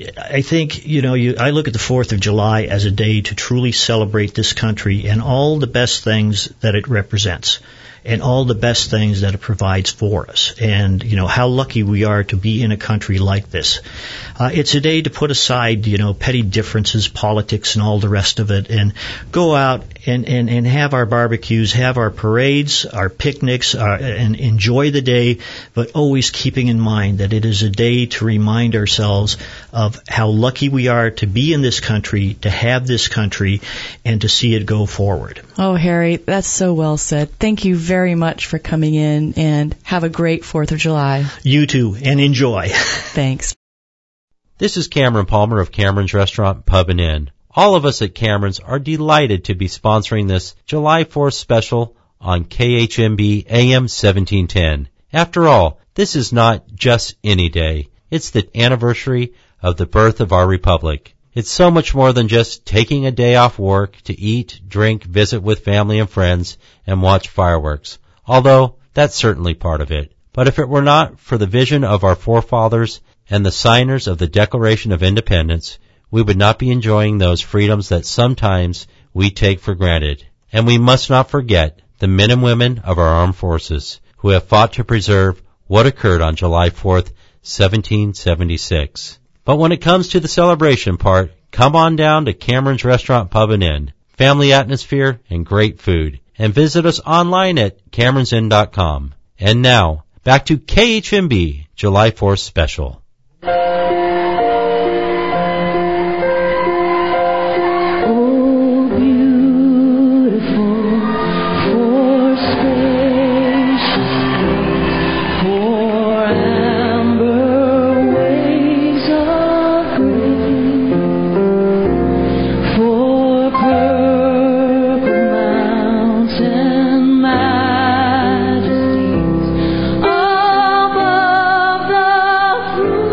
I think, you know, you, I look at the fourth of July as a day to truly celebrate this country and all the best things that it represents and all the best things that it provides for us. And, you know, how lucky we are to be in a country like this. Uh, it's a day to put aside, you know, petty differences, politics, and all the rest of it, and go out and, and, and have our barbecues, have our parades, our picnics, uh, and enjoy the day, but always keeping in mind that it is a day to remind ourselves of how lucky we are to be in this country, to have this country, and to see it go forward. Oh, Harry, that's so well said. Thank you very much for coming in, and have a great fourth of July. You too, and enjoy. Thanks. This is Cameron Palmer of Cameron's Restaurant, Pub and Inn. All of us at Cameron's are delighted to be sponsoring this July fourth special on K H M B A M seventeen ten. After all, this is not just any day. It's the anniversary of the birth of our republic. It's so much more than just taking a day off work to eat, drink, visit with family and friends, and watch fireworks. Although, that's certainly part of it. But if it were not for the vision of our forefathers and the signers of the Declaration of Independence, we would not be enjoying those freedoms that sometimes we take for granted. And we must not forget the men and women of our armed forces who have fought to preserve what occurred on July fourth, seventeen seventy-six. But when it comes to the celebration part, come on down to Cameron's Restaurant, Pub and Inn. Family atmosphere and great food. And visit us online at camerons inn dot com. And now, back to K H M B July fourth Special. Above the fruit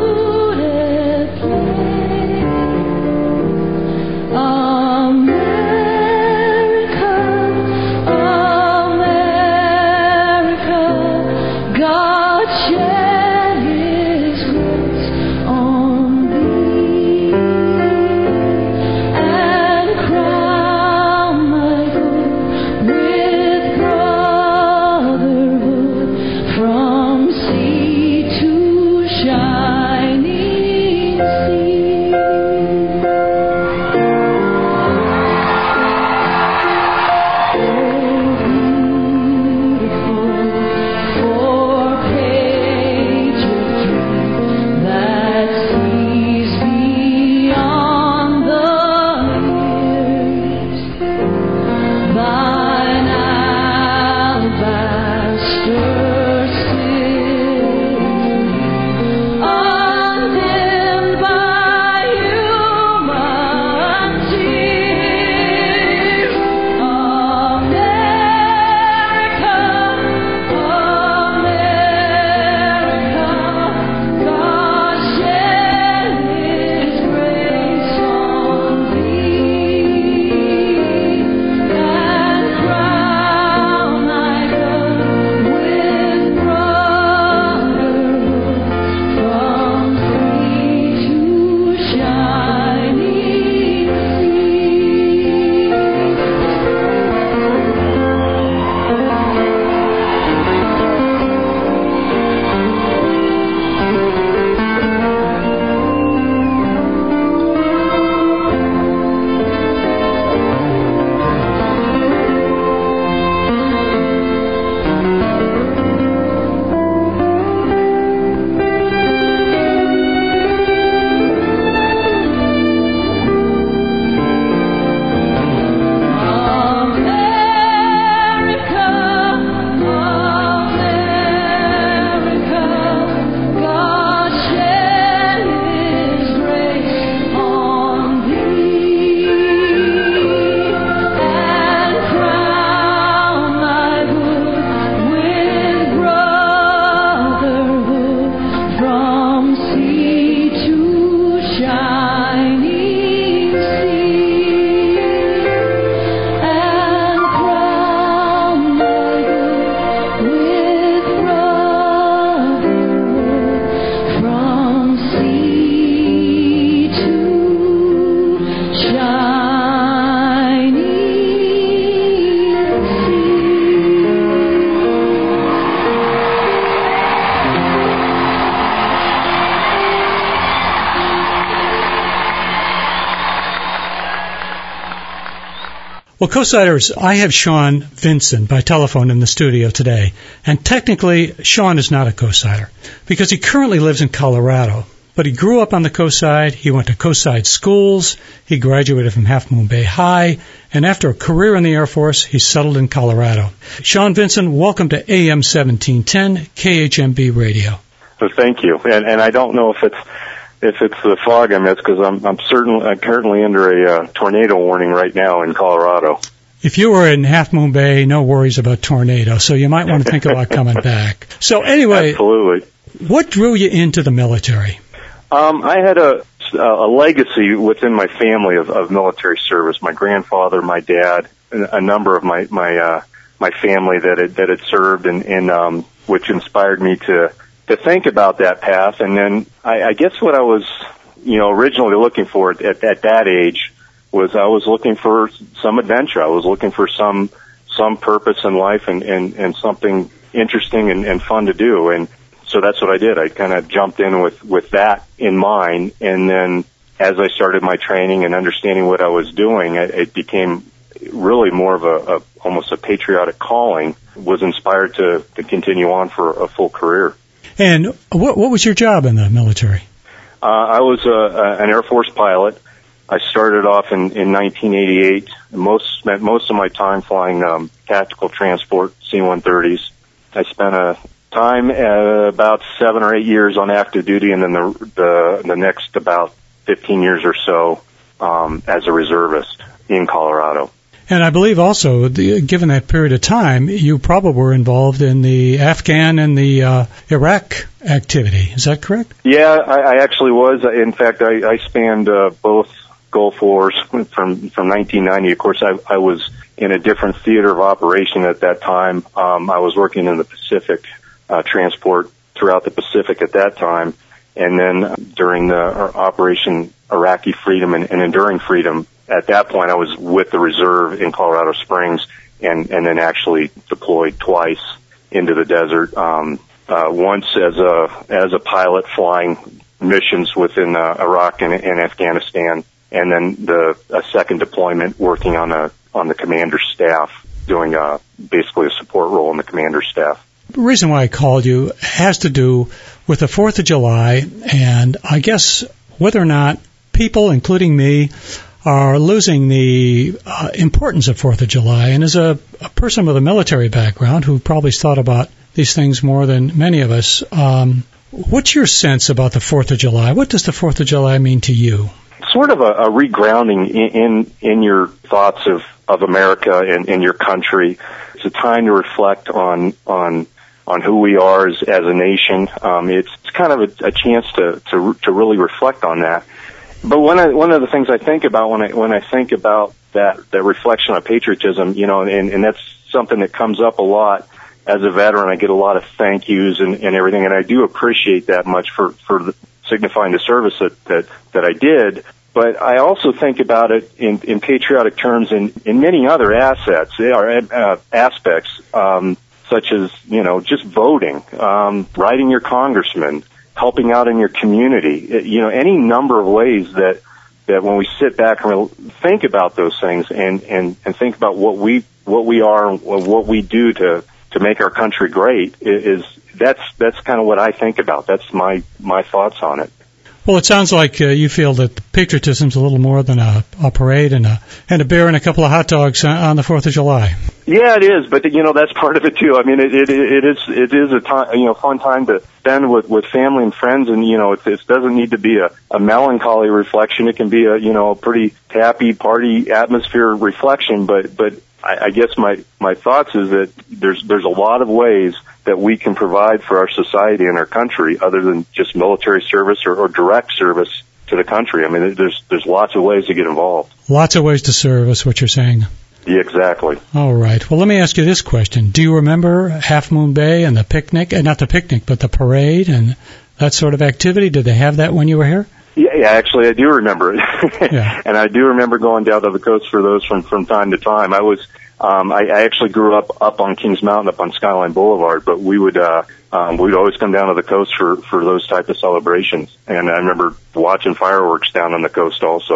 Well, co-siders, I have Sean Vinson by telephone in the studio today. And technically, Sean is not a co-sider because he currently lives in Colorado. But he grew up on the Coast Side. He went to Coast Side schools. He graduated from Half Moon Bay High. And after a career in the Air Force, he settled in Colorado. Sean Vinson, welcome to A M seventeen ten K H M B Radio. So thank you. And, and I don't know if it's if it's the fog I miss because I'm I'm certainly I'm currently under a uh, tornado warning right now in Colorado. If you were in Half Moon Bay, no worries about tornado. So you might want to think about coming back. So anyway, absolutely. What drew you into the military? Um, I had a, a legacy within my family of, of military service. My grandfather, my dad, a number of my my uh, my family that had, that had served, and, and um, which inspired me to to think about that path. And then I, I guess what I was, you know, originally looking for at, at that age was I was looking for some adventure. I was looking for some some purpose in life and and, and something interesting and, and fun to do. And so that's what I did. I kind of jumped in with, with that in mind, and then as I started my training and understanding what I was doing, it, it became really more of a, a almost a patriotic calling. Was inspired to, to continue on for a full career. And what what was your job in the military? Uh, I was a, a, an Air Force pilot. I started off in, in nineteen eighty-eight. Most spent most of my time flying um, tactical transport C one thirties. I spent a time uh, about seven or eight years on active duty, and then the the, the next about fifteen years or so um, as a reservist in Colorado. And I believe also, the, given that period of time, you probably were involved in the Afghan and the uh, Iraq activity. Is that correct? Yeah, I, I actually was. In fact, I, I spanned uh, both Gulf Wars from from nineteen ninety. Of course, I, I was in a different theater of operation at that time. Um, I was working in the Pacific. Uh, transport throughout the Pacific at that time, and then uh, during the uh, Operation Iraqi Freedom and, and Enduring Freedom, at that point I was with the reserve in Colorado Springs, and, and then actually deployed twice into the desert. Um, uh, once as a as a pilot flying missions within uh, Iraq and, and Afghanistan, and then the a second deployment working on a on the commander's staff, doing uh, basically a support role in the commander's staff. The reason why I called you has to do with the fourth of July, and I guess whether or not people, including me, are losing the uh, importance of fourth of July. And as a, a person with a military background who probably thought about these things more than many of us, um, what's your sense about the fourth of July? What does the fourth of July mean to you? Sort of a, a regrounding in, in, in your thoughts of, of America and, and your country. It's a time to reflect on on on who we are as, as a nation. Um, it's, it's kind of a, a chance to, to to really reflect on that. But one of one of the things I think about when I when I think about that that reflection on patriotism, you know, and, and that's something that comes up a lot as a veteran. I get a lot of thank yous and, and everything, and I do appreciate that much for for the, signifying the service that that that I did. But I also think about it in, in patriotic terms in, in many other assets, or uh, aspects. Um, such as, you know, just voting, um, writing your congressman, helping out in your community, you know, any number of ways that, that when we sit back and think about those things and, and, and think about what we, what we are and what we do to, to make our country great is, that's, that's kind of what I think about. That's my, my thoughts on it. Well, it sounds like uh, you feel that patriotism's a little more than a, a parade and a and a beer and a couple of hot dogs on the Fourth of July. Yeah, it is, but you know that's part of it too. I mean, it it, it is it is a time, you know, fun time to spend with with family and friends, and you know, it, it doesn't need to be a, a melancholy reflection. It can be a you know a pretty happy party atmosphere reflection. But but I, I guess my my thoughts is that there's there's a lot of ways that we can provide for our society and our country other than just military service or, or direct service to the country. I mean, there's there's lots of ways to get involved. Lots of ways to serve is what you're saying. Yeah, exactly. All right. Well, let me ask you this question. Do you remember Half Moon Bay and the picnic, uh, not the picnic, but the parade and that sort of activity? Did they have that when you were here? Yeah, yeah actually, I do remember it. Yeah. And I do remember going down to the coast for those from, from time to time. I was... Um, I, I actually grew up up on Kings Mountain, up on Skyline Boulevard, but we would, uh, um, we'd always come down to the coast for, for those type of celebrations. And I remember watching fireworks down on the coast also.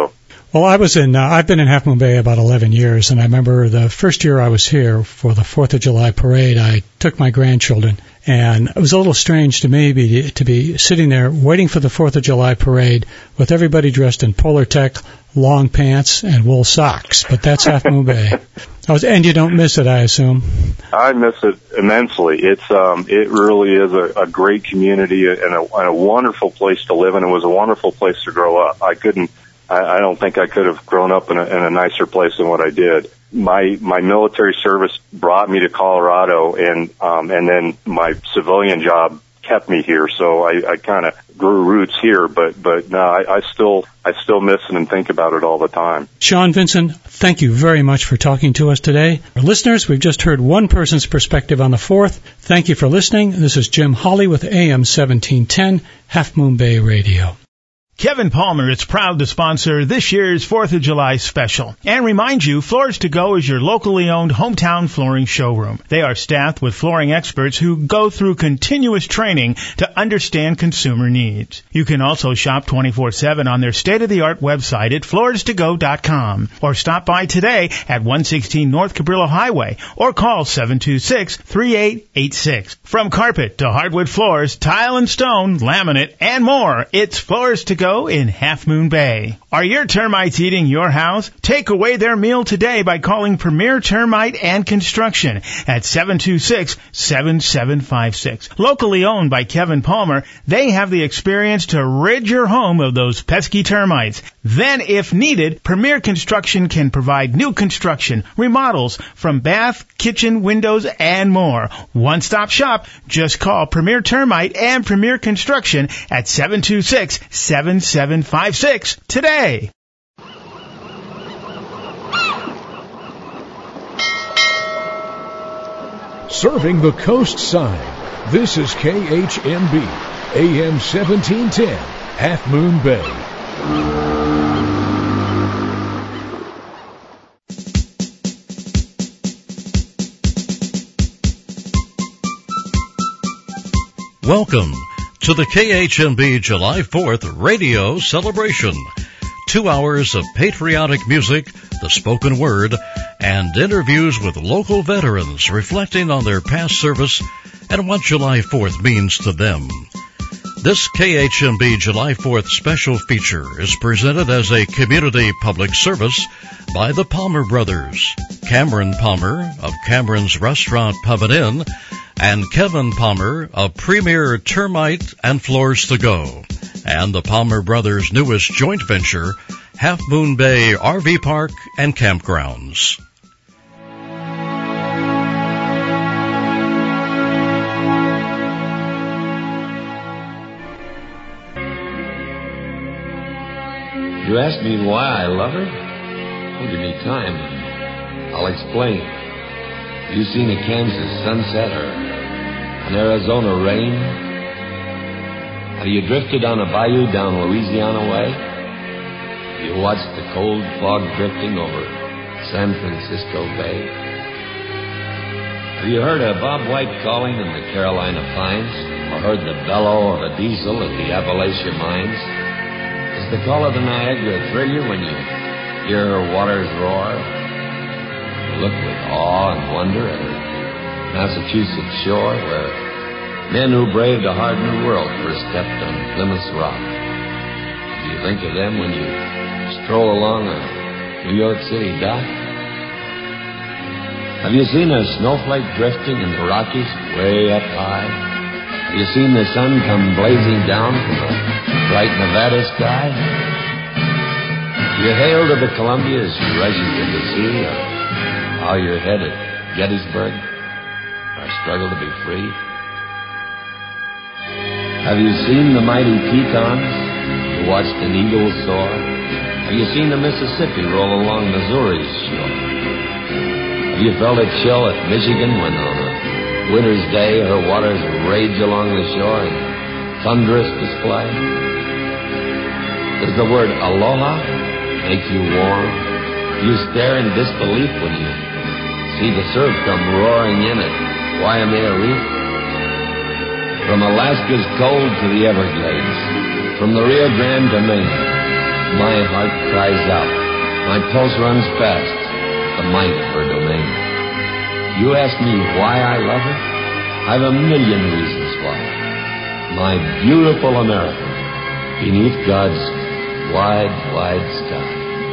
Well, I was in, uh, I've been in Half Moon Bay about eleven years, and I remember the first year I was here for the fourth of July parade, I took my grandchildren, and it was a little strange to me be, to be sitting there waiting for the fourth of July parade with everybody dressed in Polar Tech, long pants, and wool socks, but that's Half Moon Bay. I was, and you don't miss it, I assume. I miss it immensely. It's um, it really is a, a great community and a, and a wonderful place to live, and it was a wonderful place to grow up. I couldn't, I, I don't think I could have grown up in a, in a nicer place than what I did. My my military service brought me to Colorado, and um, and then my civilian job kept me here. So I, I kind of grew roots here, but but no, I, I still I still miss it and think about it all the time. Sean Vinson, thank you very much for talking to us today. Our listeners, we've just heard one person's perspective on the fourth. Thank you for listening. This is Jim Hawley with A M seventeen ten, Half Moon Bay Radio. Kevin Palmer is proud to sponsor this year's fourth of July special and remind you Floors to Go is your locally owned hometown flooring showroom. They are staffed with flooring experts who go through continuous training to understand consumer needs. You can also shop twenty-four seven on their state-of-the-art website at floors to go dot com or stop by today at one sixteen North Cabrillo Highway or call seven two six, three eight eight six. From carpet to hardwood floors, tile and stone, laminate, and more, it's Floors to Go in Half Moon Bay. Are your termites eating your house? Take away their meal today by calling Premier Termite and Construction at seven two six, seven seven five six. Locally owned by Kevin Palmer, they have the experience to rid your home of those pesky termites. Then, if needed, Premier Construction can provide new construction, remodels from bath, kitchen, windows, and more. One-stop shop. Just call Premier Termite and Premier Construction at seven two six, seven seven five six today. Serving the coast side, this is K H M B, A M seventeen ten, Half Moon Bay. Welcome to the K H M B July fourth radio celebration. Two hours of patriotic music, the spoken word, and interviews with local veterans reflecting on their past service and what July fourth means to them. This K H M B July fourth special feature is presented as a community public service by the Palmer Brothers, Cameron Palmer of Cameron's Restaurant, Pub and Inn, and Kevin Palmer of Premier Termite and Floors to Go, and the Palmer Brothers' newest joint venture, Half Moon Bay R V Park and Campgrounds. You ask me why I love her? Well, give me time. I'll explain. Have you seen a Kansas sunset or an Arizona rain? Have you drifted on a bayou down Louisiana way? Have you watched the cold fog drifting over San Francisco Bay? Have you heard a Bob White calling in the Carolina pines, or heard the bellow of a diesel at the Appalachia mines? Does the call of the Niagara thrill you when you hear her waters roar? You look with awe and wonder at her Massachusetts shore, where men who braved a hard new world first stepped on Plymouth Rock. Do you think of them when you stroll along a New York City dock? Have you seen a snowflake drifting in the Rockies way up high? Have you seen the sun come blazing down from a bright Nevada sky? Do you hail to the Columbia as you rush into the sea, or bow your head at Gettysburg, our struggle to be free? Have you seen the mighty Tetons who watched an eagle soar? Have you seen the Mississippi roll along Missouri's shore? Have you felt a chill at Michigan when on a winter's day her waters rage along the shore in thunderous display? Does the word aloha make you warm? Do you stare in disbelief when you see the surf come roaring in at Waimea Reef? From Alaska's cold to the Everglades, from the Rio Grande to Maine, my heart cries out My pulse runs fast, the might of her domain. You ask me why I love her? I've a million reasons why. My beautiful America, beneath God's wide, wide sky.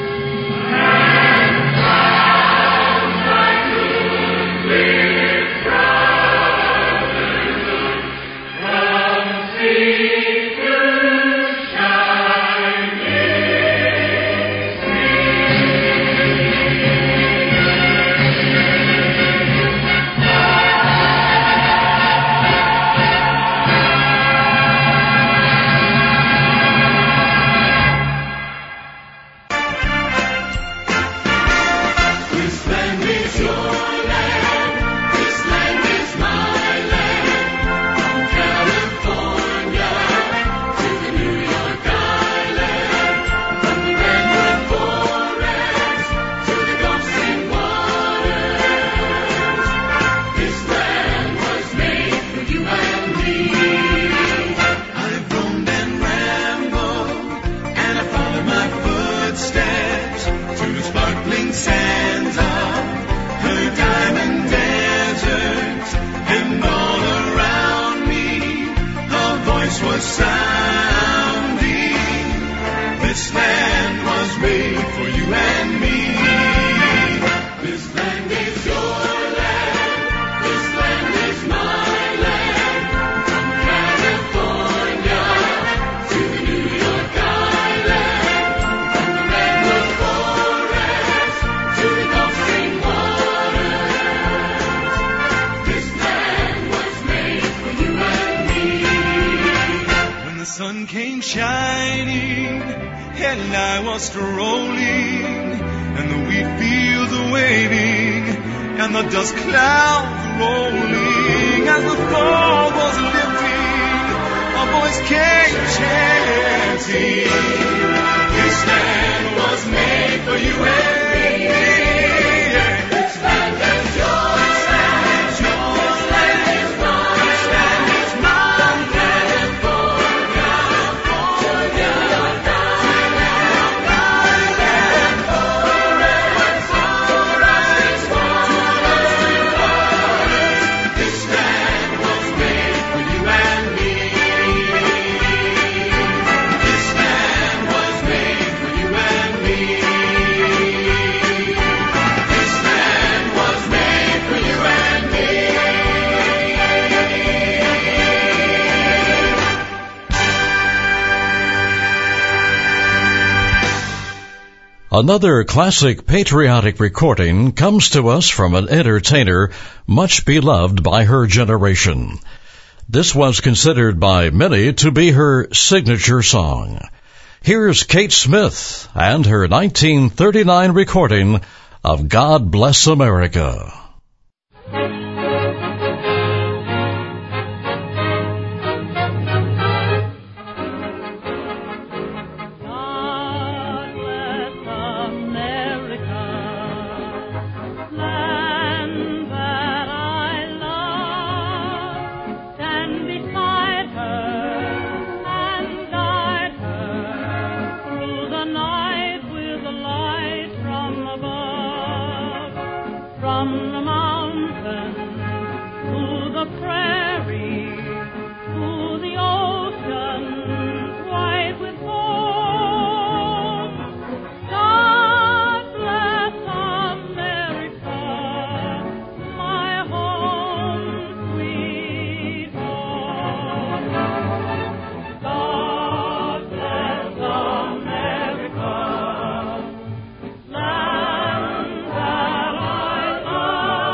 Another classic patriotic recording comes to us from an entertainer much beloved by her generation. This was considered by many to be her signature song. Here's Kate Smith and her nineteen thirty-nine recording of God Bless America. Land that I love.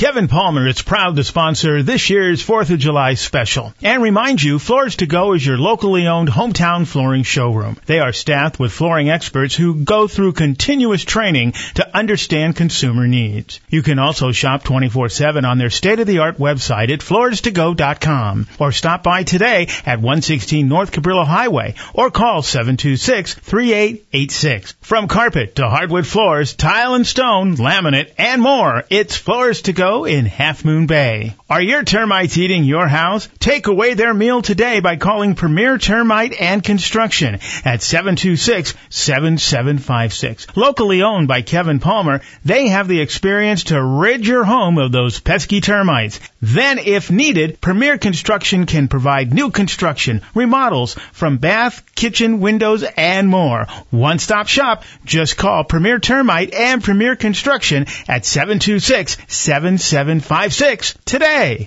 Kevin Palmer is proud to sponsor this year's fourth of July special and remind you Floors to Go is your locally owned hometown flooring showroom. They are staffed with flooring experts who go through continuous training to understand consumer needs. You can also shop twenty-four seven on their state-of-the-art website at floors to go dot com or stop by today at one sixteen North Cabrillo Highway or call seven two six, three eight eight six. From carpet to hardwood floors, tile and stone, laminate, and more, it's Floors to Go in Half Moon Bay. Are your termites eating your house? Take away their meal today by calling Premier Termite and Construction at seven two six, seven seven five six. Locally owned by Kevin Palmer, they have the experience to rid your home of those pesky termites. Then, if needed, Premier Construction can provide new construction, remodels from bath, kitchen, windows, and more. One-stop shop. Just call Premier Termite and Premier Construction at seven two six, seven seven five six today.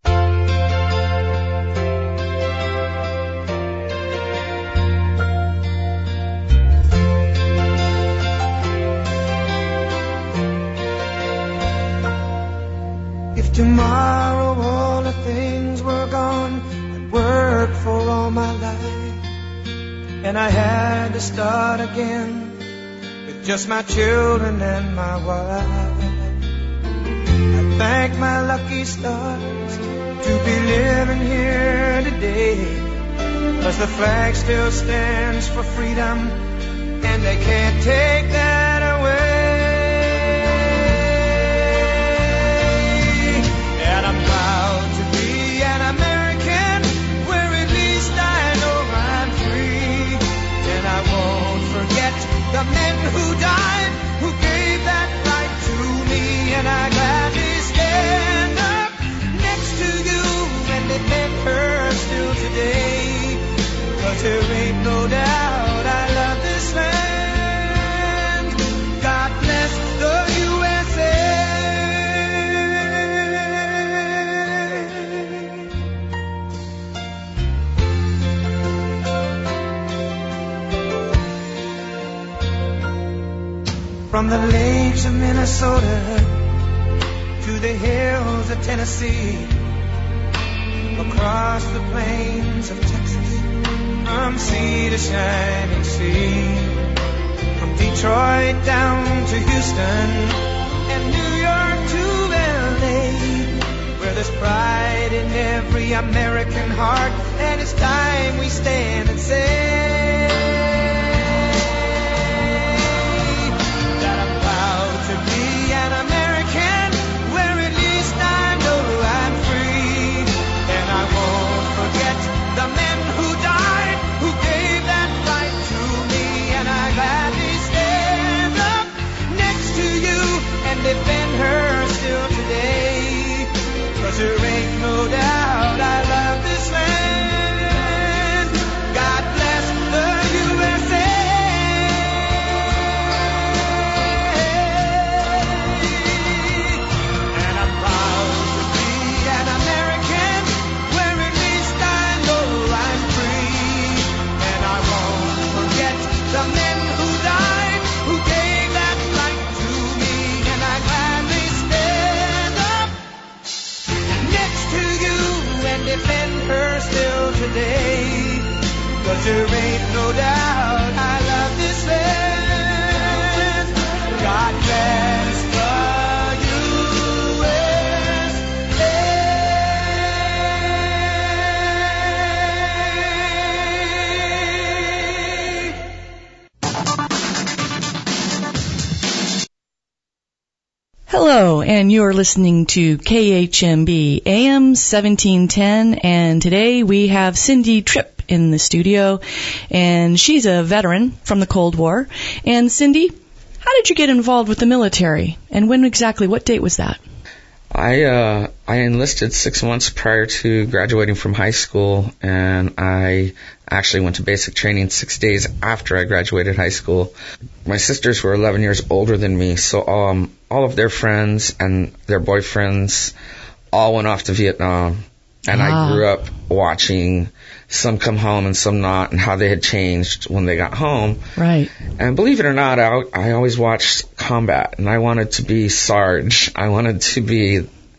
If tomorrow all the things were gone I'd worked for all my life, and I had to start again with just my children and my wife, I thank my lucky stars to be living here today, 'cause the flag still stands for freedom and they can't take that away. And I'm proud to be an American, where at least I know I'm free. And I won't forget the men who died, who gave that right to me. And I gladly stand up next to you and defend her still today, 'cause there ain't no doubt I love this land. God bless the U S A. From the lakes of Minnesota to the hills of Tennessee, across the plains of Texas, from sea to shining sea, from Detroit down to Houston and New York to L A, where there's pride in every American heart, and it's time we stand and say that I'm proud to be an American, where at least I know I'm free. And I won't forget the men who died, who gave that right to me. And I gladly stand up next to you and defend her still today, 'cause there ain't no doubt I love this land. God bless the U S A. And I'm proud to be an American, where at least I know I'm free. And I won't forget the men who died, who gave that right to me. And I gladly stand up next to you and defend her still today, 'cause there ain't no doubt I love this land. God bless the U S A. Hello, and you're listening to K H M B A M seventeen ten, and today we have Cindy Tripp in the studio, and she's a veteran from the Cold War. And Cindy, how did you get involved with the military, and when exactly, what date was that? I uh, I enlisted six months prior to graduating from high school, and I actually went to basic training six days after I graduated high school. My sisters were eleven years older than me, so um, all of their friends and their boyfriends all went off to Vietnam, and ah. I grew up watching some come home and some not, and how they had changed when they got home. Right. And believe it or not, I, I always watched combat, and I wanted to be Sarge. I wanted to be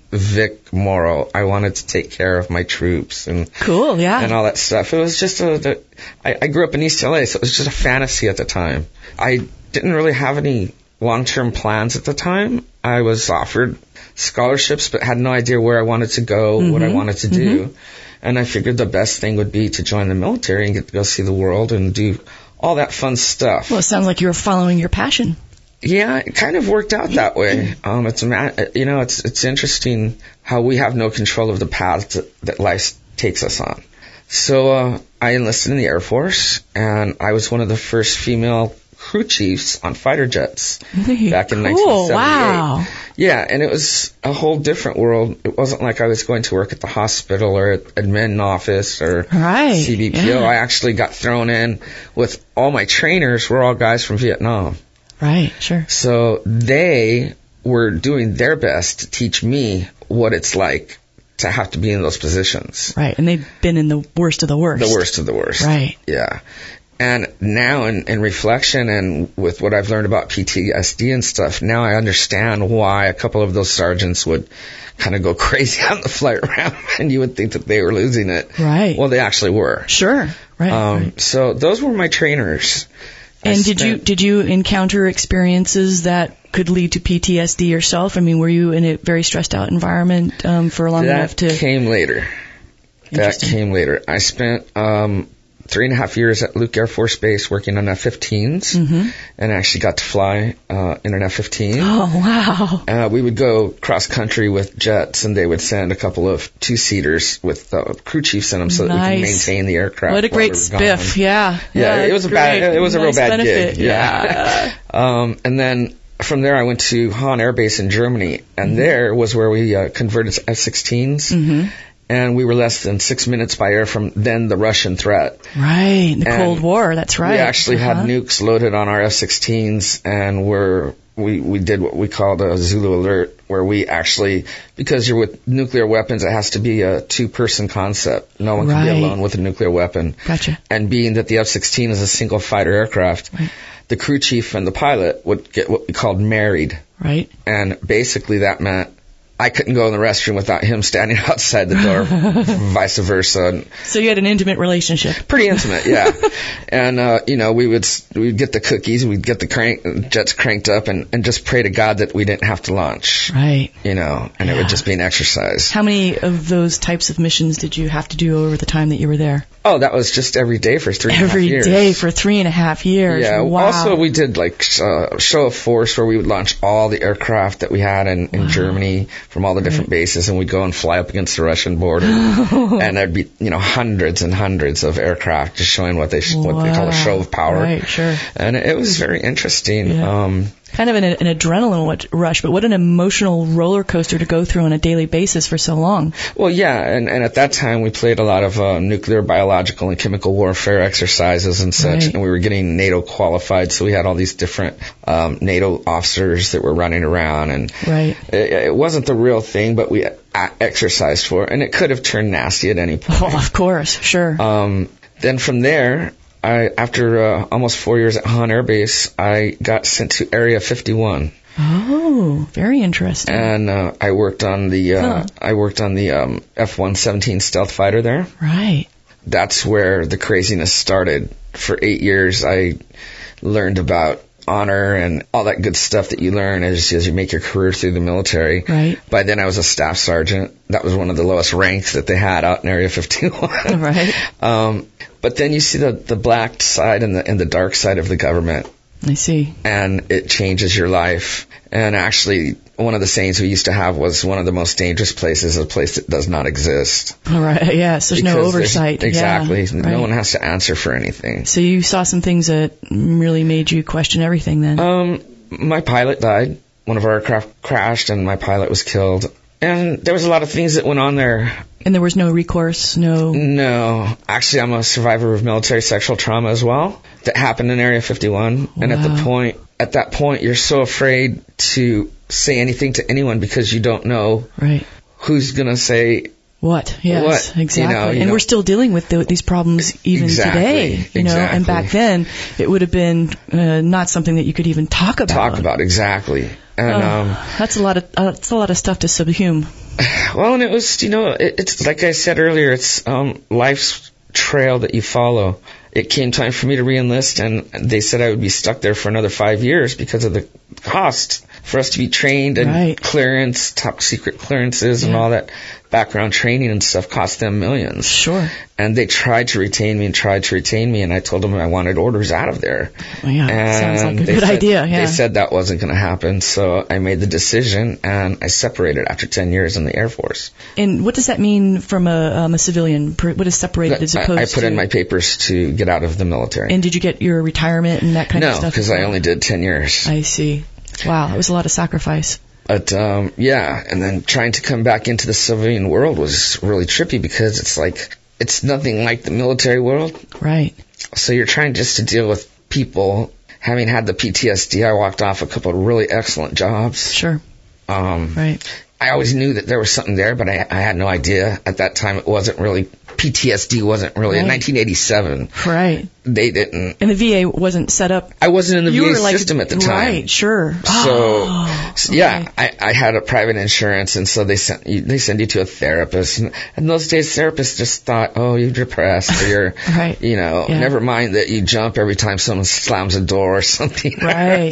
Vic Morrow. I wanted to take care of my troops and cool, yeah, and all that stuff. It was just a. The, I, I grew up in East L A, so it was just a fantasy at the time. I didn't really have any long-term plans at the time. I was offered scholarships, but had no idea where I wanted to go, mm-hmm. what I wanted to do. Mm-hmm. And I figured the best thing would be to join the military and get to go see the world and do all that fun stuff. Well, it sounds like you were following your passion. Yeah, it kind of worked out that way. Um, it's you know, it's it's interesting how we have no control of the paths that, that life takes us on. So uh, I enlisted in the Air Force, and I was one of the first female crew chiefs on fighter jets back in cool. nineteen seventy-eight. Wow. Yeah, and it was a whole different world. It wasn't like I was going to work at the hospital or at admin office or right. C B P O. Yeah. I actually got thrown in with all my trainers were all guys from Vietnam. Right, sure. So they were doing their best to teach me what it's like to have to be in those positions. Right, and they've been in the worst of the worst. The worst of the worst. Right. Yeah. And now in, in reflection and with what I've learned about P T S D and stuff, now I understand why a couple of those sergeants would kind of go crazy on the flight ramp and you would think that they were losing it. Right. Well, they actually were. Sure. Right. Um, right. So those were my trainers. And did you did you encounter experiences that could lead to P T S D yourself? I mean, were you in a very stressed out environment um, for long that enough to? That came later. That came later. I spent um, three and a half years at Luke Air Force Base working on F fifteens, mm-hmm. and I actually got to fly uh, in an F fifteen. Oh, wow. Uh, we would go cross country with jets, and they would send a couple of two-seaters with uh, crew chiefs in them so nice. that we could maintain the aircraft. What a great spiff, yeah. Yeah, yeah it was a great. bad, it was a nice real bad benefit. gig. Yeah. um, and then from there, I went to Hahn Air Base in Germany, and mm-hmm. there was where we uh, converted to F sixteens. Mm-hmm. And we were less than six minutes by air from then the Russian threat. Right, the and Cold War, that's right. We actually uh-huh. had nukes loaded on our F sixteens, and we're, we we did what we called a Zulu alert, where we actually, because you're with nuclear weapons, it has to be a two-person concept. No one right. can be alone with a nuclear weapon. Gotcha. And being that the F sixteen is a single fighter aircraft, right. the crew chief and the pilot would get what we called married. Right. And basically that meant I couldn't go in the restroom without him standing outside the door, vice versa. So you had an intimate relationship. Pretty intimate, yeah. and, uh, you know, we would we'd get the cookies, we'd get the crank, jets cranked up, and, and just pray to God that we didn't have to launch. Right. You know, and yeah. it would just be an exercise. How many of those types of missions did you have to do over the time that you were there? Oh, that was just every day for three and a half Every years. Every day for three and a half years. Yeah. Wow. Also, we did like uh, show of force where we would launch all the aircraft that we had in, in wow. Germany from all the different right. bases, and we'd go and fly up against the Russian border, and there'd be you know hundreds and hundreds of aircraft just showing what they sh- wow. what they call a show of power. Right. Sure. And it was very interesting. Yeah. Um, kind of an, an adrenaline rush, but what an emotional roller coaster to go through on a daily basis for so long. Well, yeah, and, and at that time we played a lot of uh, nuclear, biological, and chemical warfare exercises and such, right. and we were getting NATO qualified, so we had all these different um, NATO officers that were running around, and right. it, it wasn't the real thing, but we exercised for it, and it could have turned nasty at any point. Oh, of course, sure. Um, then from there, I, after uh, almost four years at Hahn Air Base, I got sent to Area fifty-one. Oh, very interesting. And uh, I worked on the uh, huh. I worked on the um, F one seventeen stealth fighter there. Right. That's where the craziness started. For eight years, I learned about honor and all that good stuff that you learn as, as you make your career through the military. Right. By then, I was a staff sergeant. That was one of the lowest ranks that they had out in Area fifty-one. Right. Um, but then you see the, the black side and the and the dark side of the government. I see. And it changes your life. And actually, one of the sayings we used to have was one of the most dangerous places is a place that does not exist. All right. Yes, there's because no oversight. There's, exactly. Yeah, no right. one has to answer for anything. So you saw some things that really made you question everything then? Um, my pilot died. One of our aircraft crashed and my pilot was killed. And there was a lot of things that went on there. And there was no recourse, no... No. Actually, I'm a survivor of military sexual trauma as well. That happened in Area fifty-one. Wow. And at the point, at that point, you're so afraid to say anything to anyone because you don't know right. who's going to say... What? Yes, what? exactly. You know, you and know. we're still dealing with the, these problems even exactly. today. You know, exactly. and back then, it would have been uh, not something that you could even talk about. Talk about, exactly. And oh, um, that's a lot of uh, that's a lot of stuff to subsume. Well, and it was, you know, it, it's like I said earlier, it's um, life's trail that you follow. It came time for me to re-enlist, and they said I would be stuck there for another five years because of the cost for us to be trained and right. clearance, top secret clearances, yeah. and all that background training and stuff cost them millions. Sure. And they tried to retain me and tried to retain me, and I told them I wanted orders out of there. Well, yeah, and sounds like a they good said, idea. Yeah. They said that wasn't going to happen, so I made the decision, and I separated after ten years in the Air Force. And what does that mean from a, um, a civilian? What is separated as opposed to? I, I put to... in my papers to get out of the military. And did you get your retirement and that kind no, of stuff? No, because I only did ten years. I see. Wow, it was a lot of sacrifice. But, um, yeah, and then trying to come back into the civilian world was really trippy because it's like, it's nothing like the military world. Right. So you're trying just to deal with people. Having had the P T S D, I walked off a couple of really excellent jobs. Sure. Um, right. I always knew that there was something there, but I, I had no idea. At that time, it wasn't really, P T S D wasn't really, right. In nineteen eighty-seven. Right. They didn't. And the V A wasn't set up. I wasn't in the you V A were like, system at the time. Right, sure. So, oh, so yeah, I, I had a private insurance, and so they sent you, they send you to a therapist. And in those days, therapists just thought, oh, you're depressed, or you're, right. you know, yeah. never mind that you jump every time someone slams a door or something. Right.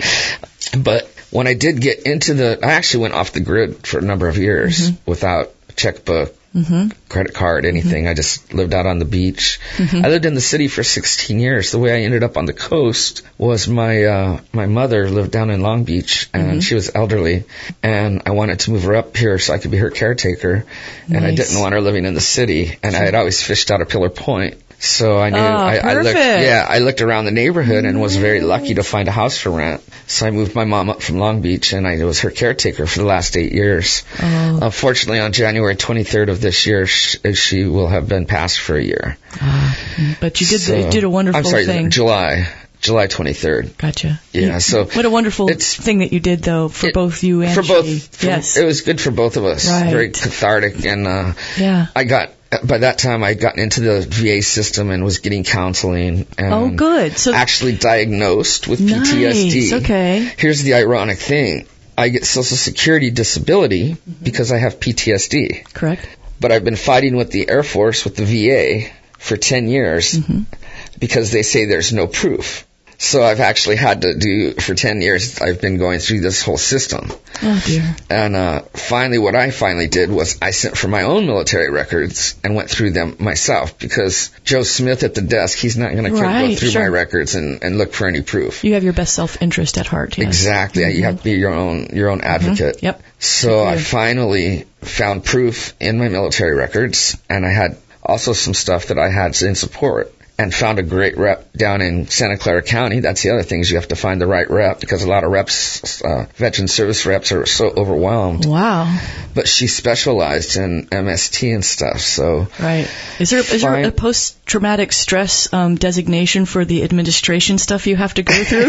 But when I did get into the, I actually went off the grid for a number of years mm-hmm. without a checkbook, mm-hmm. credit card, anything. Mm-hmm. I just lived out on the beach. Mm-hmm. I lived in the city for sixteen years. The way I ended up on the coast was my uh, my mother lived down in Long Beach, and mm-hmm. she was elderly, and I wanted to move her up here so I could be her caretaker, and nice. I didn't want her living in the city, and I had always fished out of Pillar Point. So I knew, oh, I, I looked, perfect. yeah, I looked around the neighborhood and was very lucky to find a house for rent. So I moved my mom up from Long Beach, and I was her caretaker for the last eight years. Oh. Unfortunately, on January twenty-third of this year, she, she will have been passed for a year. Uh, but you did, so, you did a wonderful I'm sorry, thing. July. July twenty-third. Gotcha. Yeah, so what a wonderful thing that you did, though, for it, both you and for both. she. For, yes, it was good for both of us. Right. Very cathartic, and uh, yeah, I got. By that time, I'd gotten into the V A system and was getting counseling. And oh, good. So actually diagnosed with nice. P T S D. Okay. Here's the ironic thing: I get Social Security disability mm-hmm. because I have P T S D. Correct. But I've been fighting with the Air Force, with the V A, for ten years mm-hmm. because they say there's no proof. So I've actually had to do, for ten years, I've been going through this whole system. Oh, dear. And uh, finally, what I finally did was I sent for my own military records and went through them myself, because Joe Smith at the desk, he's not going right, to go through sure. my records and, and look for any proof. You have your best self-interest at heart, yes. Exactly. Mm-hmm. You have to be your own your own advocate. Mm-hmm. Yep. So I finally found proof in my military records, and I had also some stuff that I had in support. And found a great rep down in Santa Clara County. That's the other thing, is you have to find the right rep, because a lot of reps, uh, veteran service reps, are so overwhelmed. Wow. But she specialized in M S T and stuff, so. Right. Is there, is there a post-traumatic stress um, designation for the administration stuff you have to go through?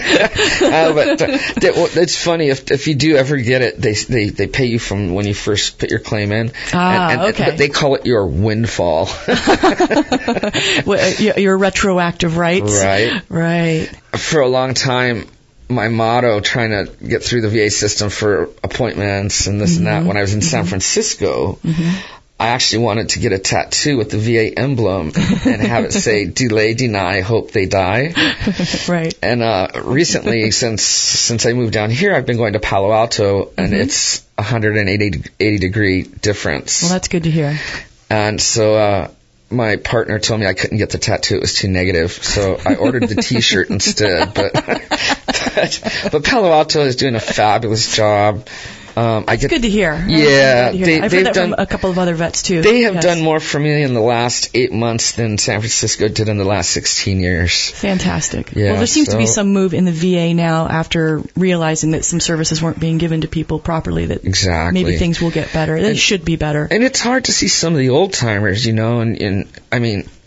uh, but uh, that, it's funny, if if you do ever get it, they they they pay you from when you first put your claim in. Ah, and, and, okay. But they call it your windfall. well, you're retroactive, right? Right. Right. For a long time, my motto, trying to get through the V A system for appointments and this mm-hmm. and that, when I was in mm-hmm. San Francisco, mm-hmm. I actually wanted to get a tattoo with the V A emblem and have it say, delay, deny, hope they die. Right. And uh, recently, since since I moved down here, I've been going to Palo Alto, and mm-hmm. it's a one hundred eighty degree difference. Well, that's good to hear. And so... uh my partner told me I couldn't get the tattoo, it was too negative, so I ordered the t-shirt instead. But, but but Palo Alto is doing a fabulous job. Um, I That's get, good to hear. Yeah, to hear they, I've they've heard that done, from a couple of other vets too. They have yes. done more for me in the last eight months than San Francisco did in the last sixteen years. Fantastic. Yeah, well, there seems so, to be some move in the V A now after realizing that some services weren't being given to people properly. That exactly. maybe things will get better. It and, should be better. And it's hard to see some of the old timers, you know, and, and I mean.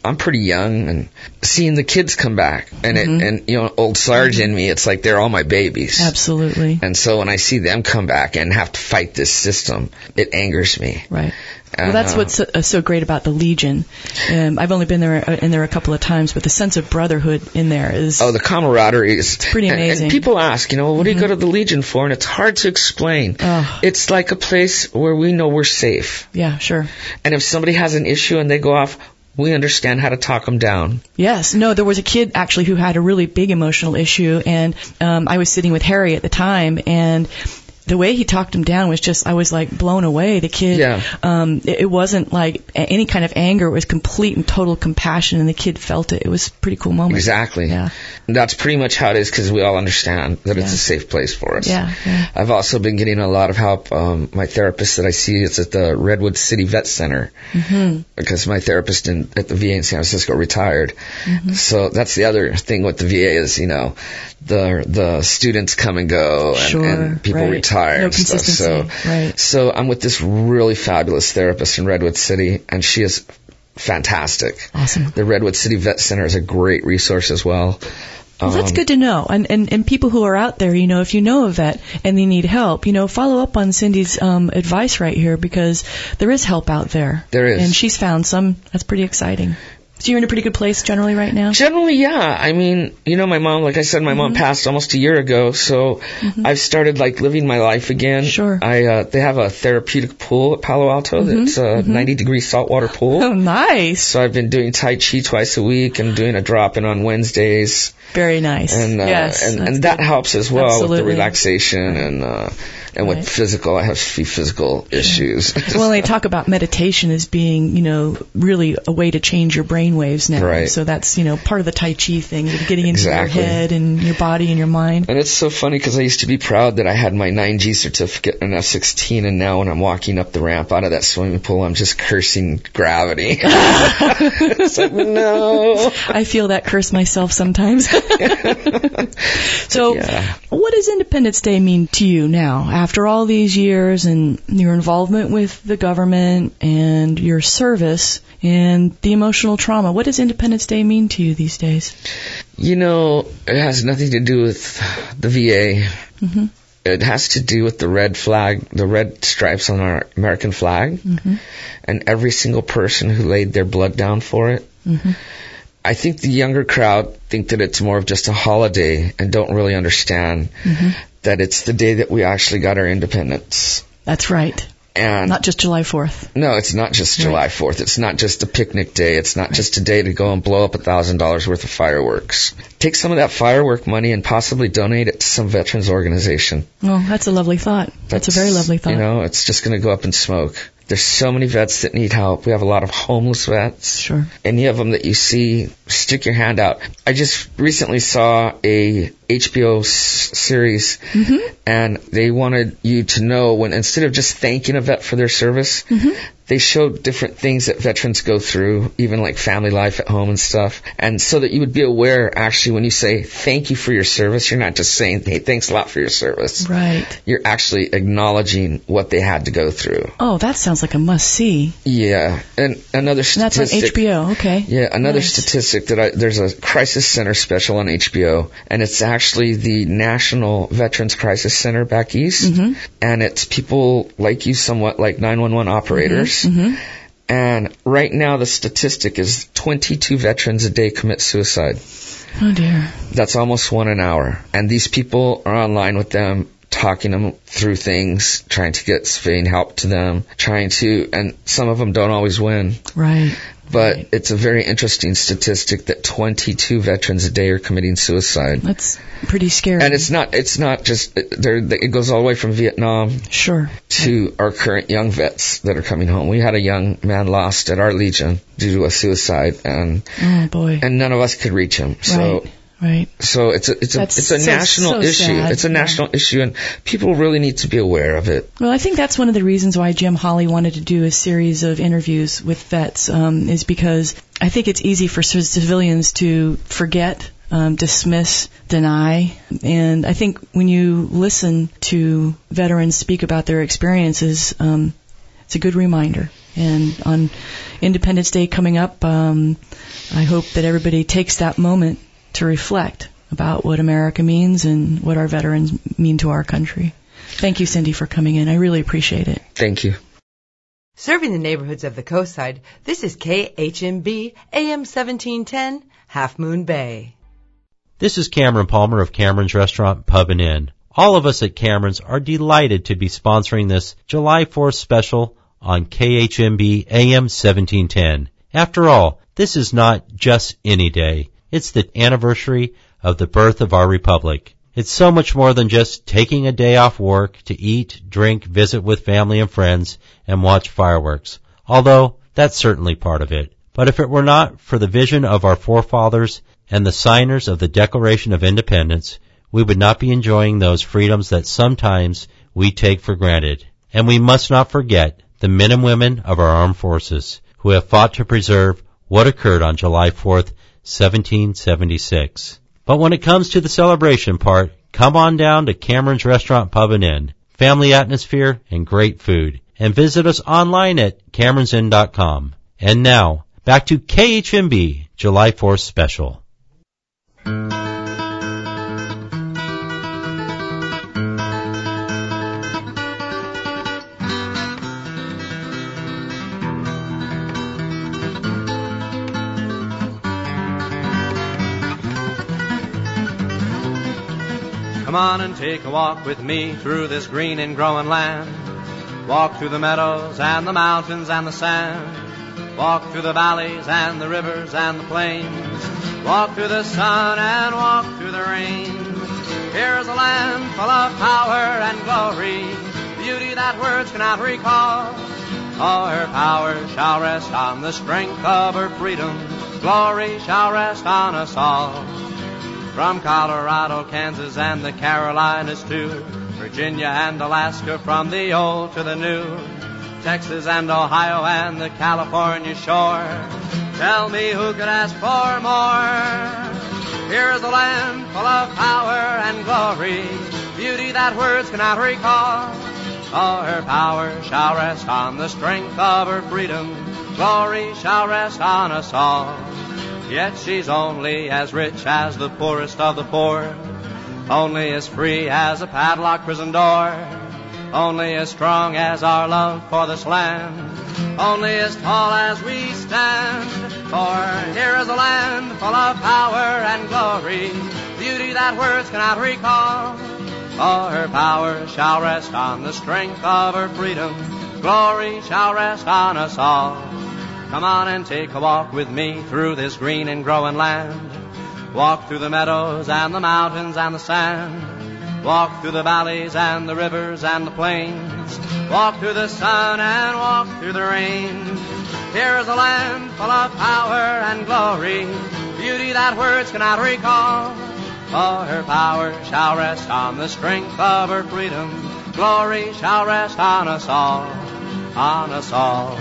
I'm pretty young, and seeing the kids come back, and Mm-hmm. it, and you know, old Sarge in me, it's like they're all my babies. Absolutely. And so when I see them come back and have to fight this system, it angers me. Right. And, Well, that's uh, what's so, uh, so great about the Legion. Um, I've only been there uh, in there a couple of times, but the sense of brotherhood in there is Oh, the camaraderie is pretty and- amazing. And, people ask, you know, what do you go to the Legion for? And it's hard to explain. Oh. It's like a place where we know we're safe. Yeah, sure. And if somebody has an issue and they go off, we understand how to talk them down. Yes. No, there was a kid actually who had a really big emotional issue, and um, I was sitting with Harry at the time, and the way he talked him down was just, I was like blown away. The kid, Yeah. um, it, it wasn't like a- any kind of anger. It was complete and total compassion, and the kid felt it. It was a pretty cool moment. Exactly. Yeah. And that's pretty much how it is, because we all understand that it's Yeah. a safe place for us. Yeah, yeah. I've also been getting a lot of help. Um, my therapist that I see is at the Redwood City Vet Center, Mm-hmm. because my therapist in, at the V A in San Francisco retired. Mm-hmm. So that's the other thing with the V A is, you know, the the students come and go, and, Sure, and people right. retire No and stuff. So, consistency, right. so I'm with this really fabulous therapist in Redwood City, and she is fantastic. Awesome. The Redwood City Vet Center is a great resource as well. Well, that's Um, good to know. And, and and people who are out there, you know, if you know a vet and they need help, you know, follow up on Cindy's um, advice right here, because there is help out there. There is. And she's found some. That's pretty exciting. So you're in a pretty good place generally right now? Generally, yeah. I mean, you know, my mom, like I said, my mom passed almost a year ago, so I've started like living my life again. Sure. I uh, they have a therapeutic pool at Palo Alto. That's a ninety degree saltwater pool. Oh, nice. So I've been doing Tai Chi twice a week and doing a drop in on Wednesdays. Very nice. And uh, yes. and, that's and that good. helps as well with Absolutely. the relaxation and uh, and Right. with physical. I have a few physical issues. Well, they talk about meditation as being, you know, really a way to change your brain waves now. Right. So that's, you know, part of the Tai Chi thing, getting into Exactly. your head and your body and your mind. And it's so funny because I used to be proud that I had my nine G certificate in F sixteen, and now when I'm walking up the ramp out of that swimming pool, I'm just cursing gravity. It's like, no. I feel that curse myself sometimes. So, Yeah. what does Independence Day mean to you now, after all these years and your involvement with the government and your service and the emotional trauma? What does Independence Day mean to you these days? You know, it has nothing to do with the V A. Mm-hmm. It has to do with the red flag, the red stripes on our American flag, Mm-hmm. and every single person who laid their blood down for it. Mm-hmm. I think the younger crowd think that it's more of just a holiday and don't really understand Mm-hmm. that it's the day that we actually got our independence. That's right. And Not just July fourth. no, it's not just July fourth. It's not just a picnic day. It's not just a day to go and blow up a thousand dollars worth of fireworks. Take some of that firework money and possibly donate it to some veterans organization. Well, that's a lovely thought. That's, a very lovely thought. You know, it's just going to go up in smoke. There's so many vets that need help. We have a lot of homeless vets. Sure. Any of them that you see, stick your hand out. I just recently saw a H B O s- series, Mm-hmm. and they wanted you to know when, instead of just thanking a vet for their service, Mm-hmm. they showed different things that veterans go through, even like family life at home and stuff. And so that you would be aware, actually, when you say thank you for your service, you're not just saying, hey, thanks a lot for your service. Right. You're actually acknowledging what they had to go through. Oh, that sounds like a must-see. Yeah. And another And that's statistic. on H B O. Okay. Yeah, another Nice. statistic that I, there's a crisis center special on H B O, and it's actually the National Veterans Crisis Center back east, Mm-hmm. and it's people like you, somewhat like nine one one operators. Mm-hmm. And right now the statistic is twenty-two veterans a day commit suicide. Oh, dear. That's almost one an hour. And these people are online with them, talking them through things, trying to get civilian help to them, trying to, and some of them don't always win. Right. But it's a very interesting statistic that twenty-two veterans a day are committing suicide. That's pretty scary. And it's not, it's not just, there. It goes all the way from Vietnam Sure. to our current young vets that are coming home. We had a young man lost at our Legion due to a suicide, and Oh, boy. and none of us could reach him. So. Right. Right. So it's a it's a That's it's a so- national so issue. sad. It's a Yeah. national issue, and people really need to be aware of it. Well, I think that's one of the reasons why Jim Hawley wanted to do a series of interviews with vets, um, is because I think it's easy for c- civilians to forget, um, dismiss, deny. And I think when you listen to veterans speak about their experiences, um, it's a good reminder. And on Independence Day coming up, um, I hope that everybody takes that moment to reflect about what America means and what our veterans mean to our country. Thank you, Cindy, for coming in. I really appreciate it. Thank you. Serving the neighborhoods of the coast side, this is K H M B A M seventeen ten, Half Moon Bay. This is Cameron Palmer of Cameron's Restaurant, Pub and Inn. All of us at Cameron's are delighted to be sponsoring this July fourth special on K H M B A M seventeen ten. After all, this is not just any day. It's the anniversary of the birth of our republic. It's so much more than just taking a day off work to eat, drink, visit with family and friends, and watch fireworks. Although, that's certainly part of it. But if it were not for the vision of our forefathers and the signers of the Declaration of Independence, we would not be enjoying those freedoms that sometimes we take for granted. And we must not forget the men and women of our armed forces who have fought to preserve what occurred on July fourth, seventeen seventy-six. But when it comes to the celebration part, come on down to Cameron's Restaurant, Pub and Inn. Family atmosphere and great food. And visit us online at camerons inn dot com. And now, back to K H M B July fourth Special. Come on and take a walk with me through this green and growing land. Walk through the meadows and the mountains and the sand. Walk through the valleys and the rivers and the plains. Walk through the sun and walk through the rain. Here's a land full of power and glory, beauty that words cannot recall. All her power shall rest on the strength of her freedom. Glory shall rest on us all. From Colorado, Kansas, and the Carolinas too, Virginia and Alaska, from the old to the new, Texas and Ohio and the California shore. Tell me who could ask for more? Here's a land full of power and glory, beauty that words cannot recall. All her power shall rest on the strength of her freedom. Glory shall rest on us all. Yet she's only as rich as the poorest of the poor, only as free as a padlocked prison door, only as strong as our love for this land, only as tall as we stand. For here is a land full of power and glory, beauty that words cannot recall. All her power shall rest on the strength of her freedom. Glory shall rest on us all. Come on and take a walk with me through this green and growing land. Walk through the meadows and the mountains and the sand. Walk through the valleys and the rivers and the plains. Walk through the sun and walk through the rain. Here is a land full of power and glory, beauty that words cannot recall. For her power shall rest on the strength of her freedom. Glory shall rest on us all, on us all.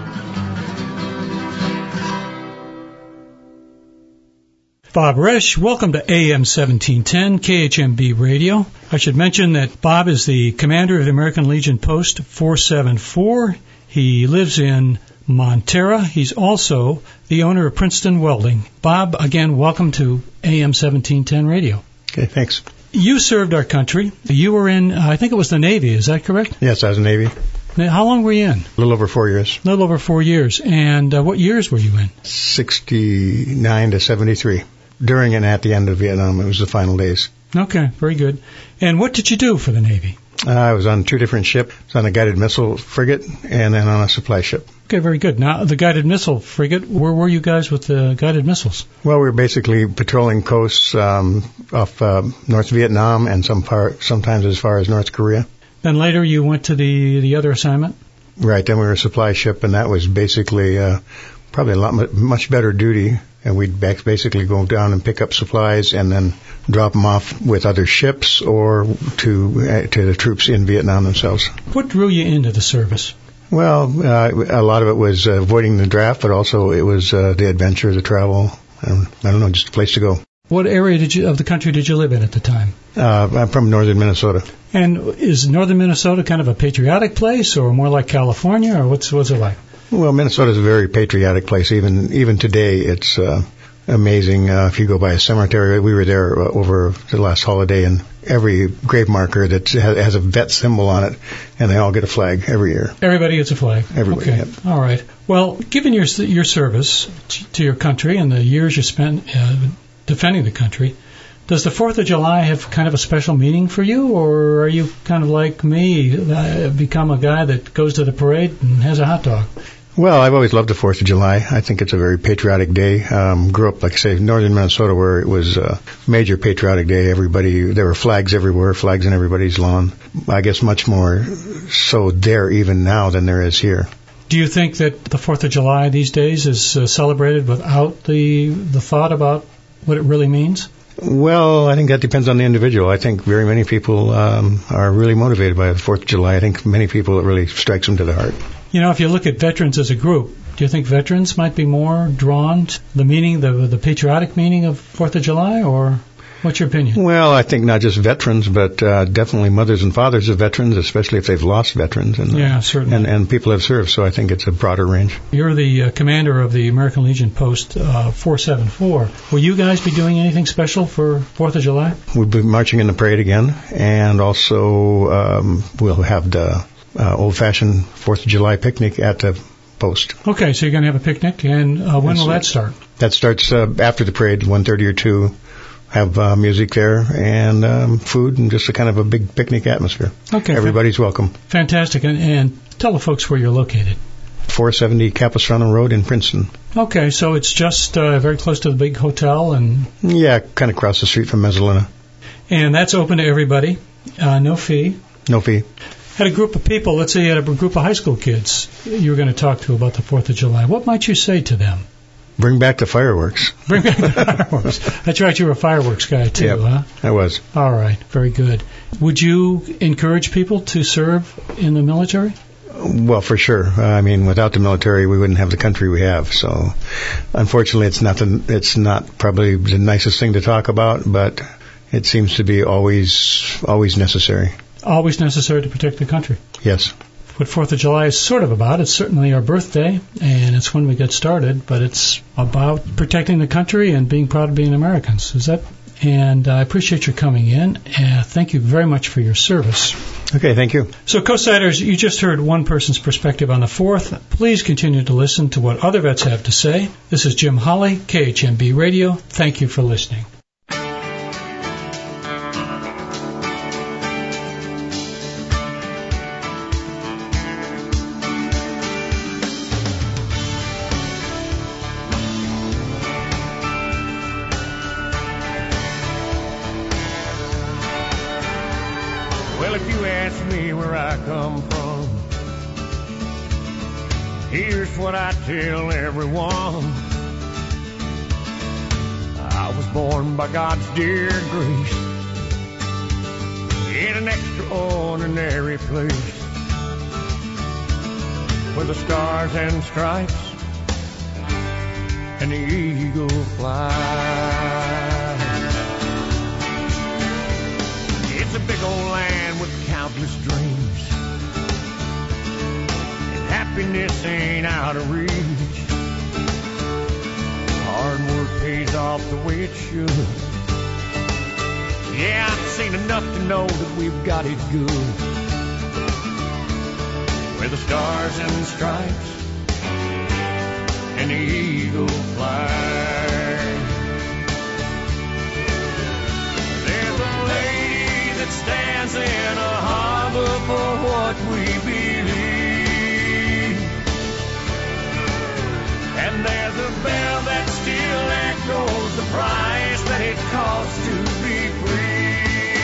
Bob Resch, welcome to A M seventeen ten, K H M B Radio. I should mention that Bob is the commander of the American Legion Post four seventy-four. He lives in Montera. He's also the owner of Princeton Welding. Bob, again, welcome to A M seventeen ten Radio. Okay, thanks. You served our country. You were in, uh, I think it was the Navy, is that correct? Yes, I was in the Navy. Now, how long were you in? A little over four years. A little over four years. And uh, what years were you in? sixty-nine to seventy-three. During and at the end of Vietnam, it was the final days. Okay, very good. And what did you do for the Navy? Uh, I was on two different ships. I was on a guided missile frigate and then on a supply ship. Okay, very good. Now, the guided missile frigate, where were you guys with the guided missiles? Well, we were basically patrolling coasts um, off uh, North Vietnam and some part, sometimes as far as North Korea. Then later you went to the, the other assignment? Right, then we were a supply ship, and that was basically uh, probably a lot much better duty. And we'd basically go down and pick up supplies and then drop them off with other ships or to uh, to the troops in Vietnam themselves. What drew you into the service? Well, uh, a lot of it was uh, avoiding the draft, but also it was uh, the adventure, the travel. Um, I don't know, just a place to go. What area did you, of the country did you live in at the time? Uh, I'm from northern Minnesota. And is northern Minnesota kind of a patriotic place or more like California, or what's, what's it like? Well, Minnesota is a very patriotic place. Even even today, it's uh, amazing. Uh, if you go by a cemetery, we were there uh, over the last holiday, and every grave marker that has a vet symbol on it, and they all get a flag every year. Everybody gets a flag. Everybody. Okay. Yep. All right. Well, given your your service to your country and the years you spent uh, defending the country, does the Fourth of July have kind of a special meaning for you, or are you kind of like me, uh, become a guy that goes to the parade and has a hot dog? Well, I've always loved the Fourth of July. I think it's a very patriotic day. Um, grew up, like I say, in northern Minnesota, where it was a major patriotic day. Everybody, there were flags everywhere, flags in everybody's lawn. I guess much more so there even now than there is here. Do you think that the Fourth of July these days is uh, celebrated without the the thought about what it really means? Well, I think that depends on the individual. I think very many people um, are really motivated by the Fourth of July. I think many people, it really strikes them to the heart. You know, if you look at veterans as a group, do you think veterans might be more drawn to the meaning, the the patriotic meaning of Fourth of July, or what's your opinion? Well, I think not just veterans, but uh, definitely mothers and fathers of veterans, especially if they've lost veterans. And, yeah, certainly. And, and people have served, so I think it's a broader range. You're the uh, commander of the American Legion Post uh, four seventy-four. Will you guys be doing anything special for Fourth of July? We'll be marching in the parade again, and also um, we'll have the uh, old-fashioned Fourth of July picnic at the post. Okay, so you're going to have a picnic, and uh, when That's will right. that start? That starts uh, after the parade, one thirty or two. Have uh, music there and um, food and just a kind of a big picnic atmosphere. Okay. Everybody's welcome. Fantastic. And, and tell the folks where you're located. four seventy Capistrano Road in Princeton. Okay, so it's just uh, very close to the big hotel, and yeah, kind of across the street from Mezzalina. And that's open to everybody, uh, no fee. No fee. Had a group of people, let's say you had a group of high school kids you were going to talk to about the Fourth of July. What might you say to them? Bring back the fireworks. Bring back the fireworks. That's right, you were a fireworks guy too, yep, huh? I was. All right, very good. Would you encourage people to serve in the military? Well, for sure. Uh, I mean, without the military, we wouldn't have the country we have. So, unfortunately, it's not the, it's not probably the nicest thing to talk about, but it seems to be always always necessary. Always necessary to protect the country. Yes. What Fourth of July is sort of about. It's certainly our birthday, and it's when we get started, but it's about protecting the country and being proud of being Americans. Is that? And I appreciate your coming in. Uh, thank you very much for your service. Okay, thank you. So, Co-Siders, you just heard one person's perspective on the Fourth. Please continue to listen to what other vets have to say. This is Jim Holly, K H M B Radio. Thank you for listening. Well, if you ask me where I come from, here's what I tell everyone. I was born by God's dear grace in an extraordinary place where the stars and stripes and the eagle fly. It's a big old land with countless dreams, and happiness ain't out of reach. Hard work pays off the way it should. Yeah, I've seen enough to know that we've got it good, where the stars and stripes and the eagle fly. There's a lady that stands in a harbor for what we believe, and there's a bell that still echoes the price that it costs to be free.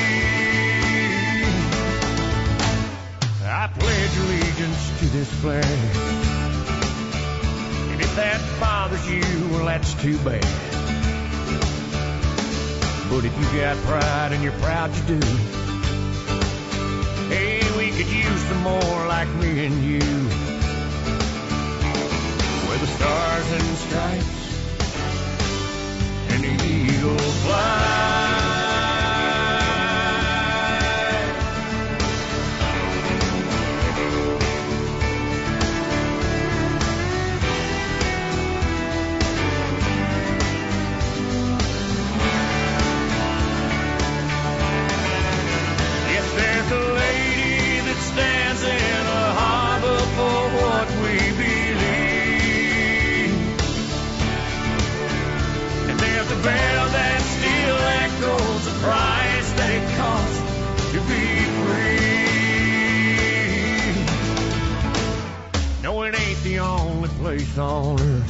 I pledge allegiance to this flag, and if that bothers you, well, that's too bad. But if you got pride and you're proud you do, hey, we could use some more like me and you, where the stars and stripes and the eagle fly. place on earth,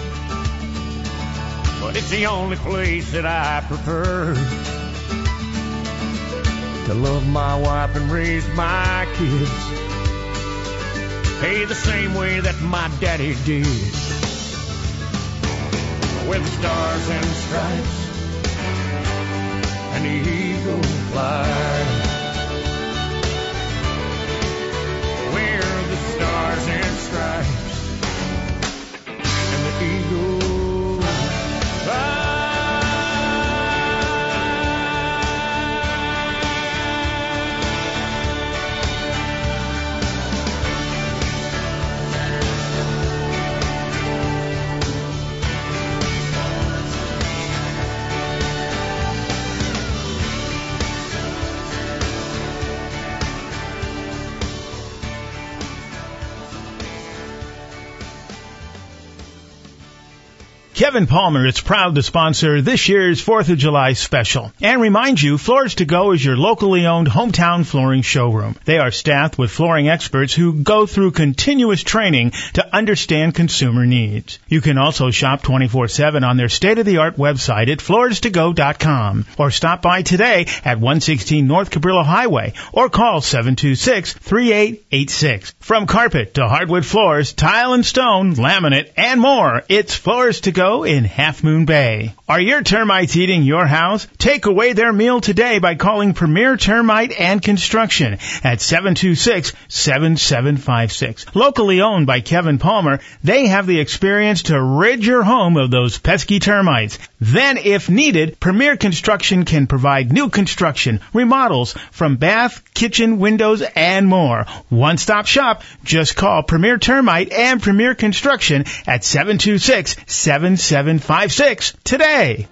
but it's the only place that I prefer to love my wife and raise my kids, hey, the same way that my daddy did, with stars and stripes and the eagle flies. Where the stars and stripes and the eagle flies. Kevin Palmer is proud to sponsor this year's fourth of July special and remind you Floors to Go is your locally owned hometown flooring showroom. They are staffed with flooring experts who go through continuous training to understand consumer needs. You can also shop twenty-four seven on their state-of-the-art website at floors to go dot com or stop by today at one sixteen North Cabrillo Highway or call seven two six, three eight eight six. From carpet to hardwood floors, tile and stone, laminate, and more, it's Floors to Go in Half Moon Bay. Are your termites eating your house? Take away their meal today by calling Premier Termite and Construction at seven two six, seven seven five six. Locally owned by Kevin Palmer, they have the experience to rid your home of those pesky termites. Then, if needed, Premier Construction can provide new construction, remodels from bath, kitchen, windows, and more. One-stop shop. Just call Premier Termite and Premier Construction at seven two six, seven seven five six today.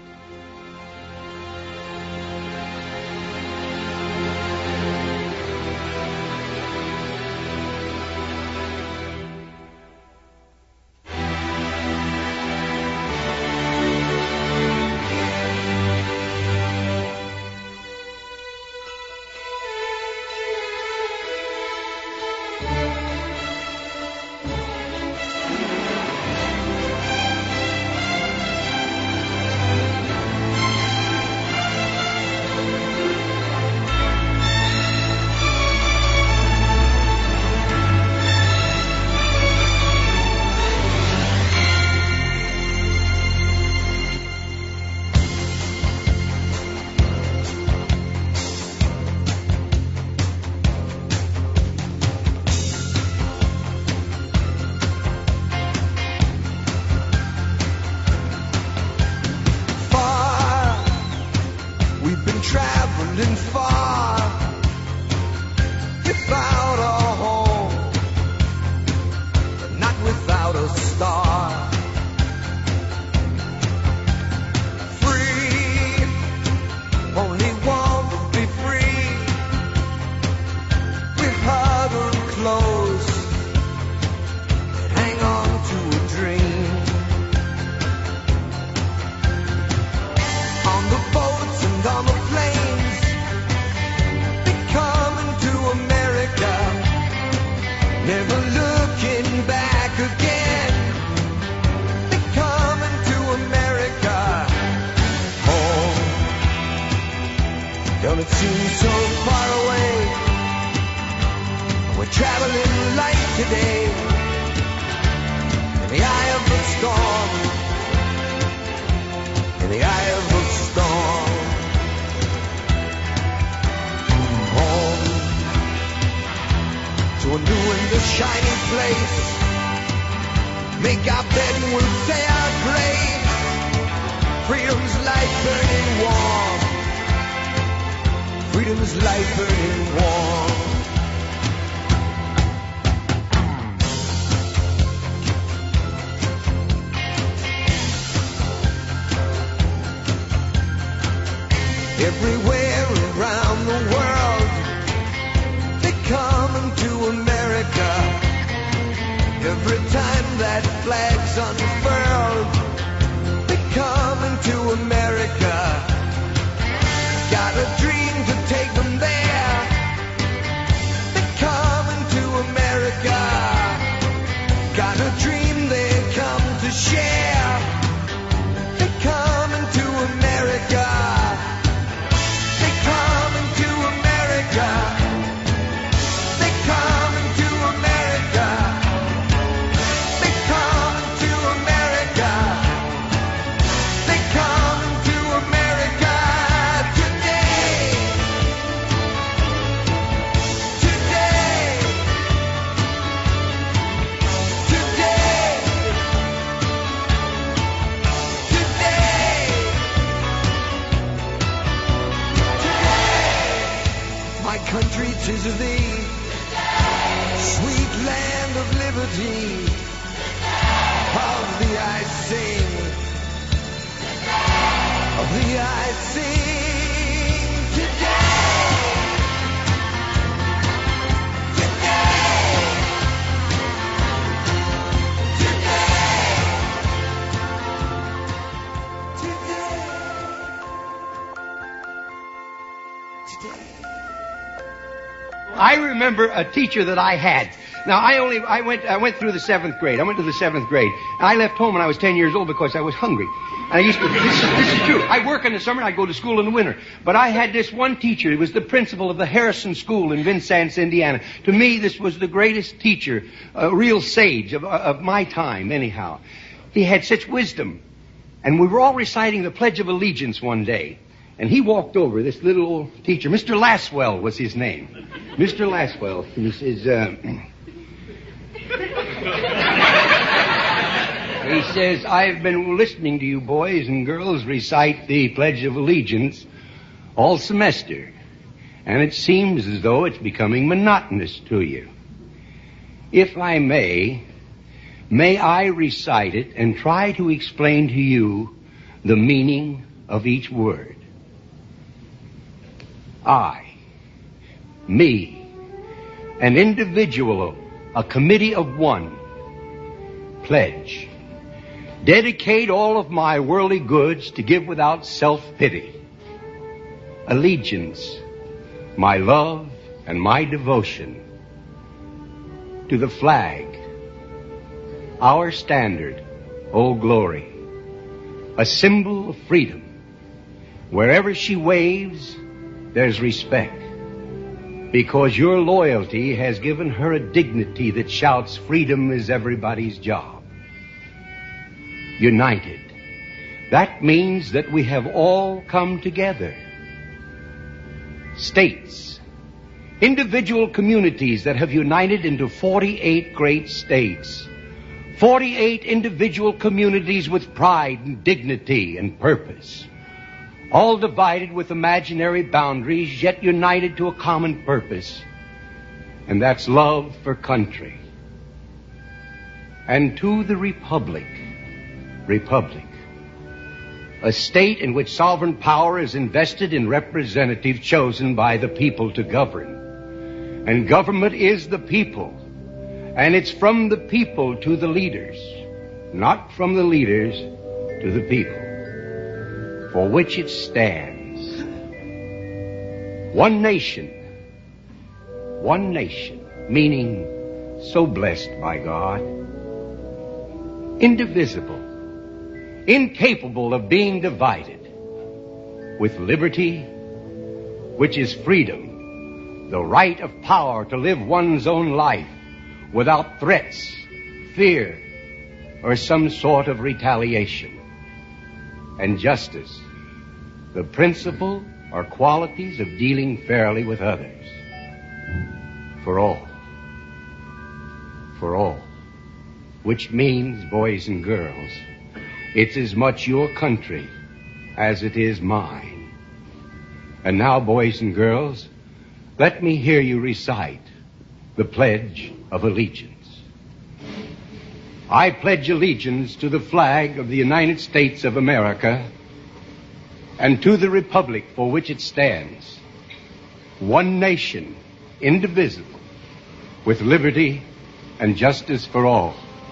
Everywhere around the world, they come to America. Every time that flag's unfurled, they come to America. Got a dream to take them there. They come to America. Got a dream there. liberty. Of thee I sing. Of thee I sing today. Today. I remember a teacher that I had. Now, I only, I went, I went through the seventh grade. I went to the seventh grade. I left home when I was ten years old because I was hungry. And I used to, this is, this is true. I work in the summer and I go to school in the winter. But I had this one teacher. He was the principal of the Harrison School in Vincennes, Indiana. To me, this was the greatest teacher, a real sage of, of my time, anyhow. He had such wisdom. And we were all reciting the Pledge of Allegiance one day. And he walked over, this little old teacher. Mister Laswell was his name. Mister Laswell. He says, uh, he says, I've been listening to you boys and girls recite the Pledge of Allegiance all semester. And it seems as though it's becoming monotonous to you. If I may, may I recite it and try to explain to you the meaning of each word. I, me, an individual, a committee of one, pledge, dedicate all of my worldly goods to give without self-pity, allegiance, my love and my devotion to the flag, our standard, Old Glory, a symbol of freedom. Wherever she waves, there's respect, because your loyalty has given her a dignity that shouts freedom is everybody's job. United. That means that we have all come together. States, individual communities that have united into forty-eight great states. forty-eight individual communities with pride and dignity and purpose. All divided with imaginary boundaries, yet united to a common purpose. And that's love for country. And to the Republic, Republic, a state in which sovereign power is invested in representatives chosen by the people to govern. And government is the people. And it's from the people to the leaders, not from the leaders to the people, for which it stands. One nation, one nation, meaning so blessed by God, indivisible, incapable of being divided, with liberty, which is freedom, the right of power to live one's own life without threats, fear, or some sort of retaliation. And justice, the principle or qualities of dealing fairly with others. For all. For all. Which means, boys and girls, it's as much your country as it is mine. And now, boys and girls, let me hear you recite the Pledge of Allegiance. I pledge allegiance to the flag of the United States of America and to the republic for which it stands, one nation, indivisible, with liberty and justice for all.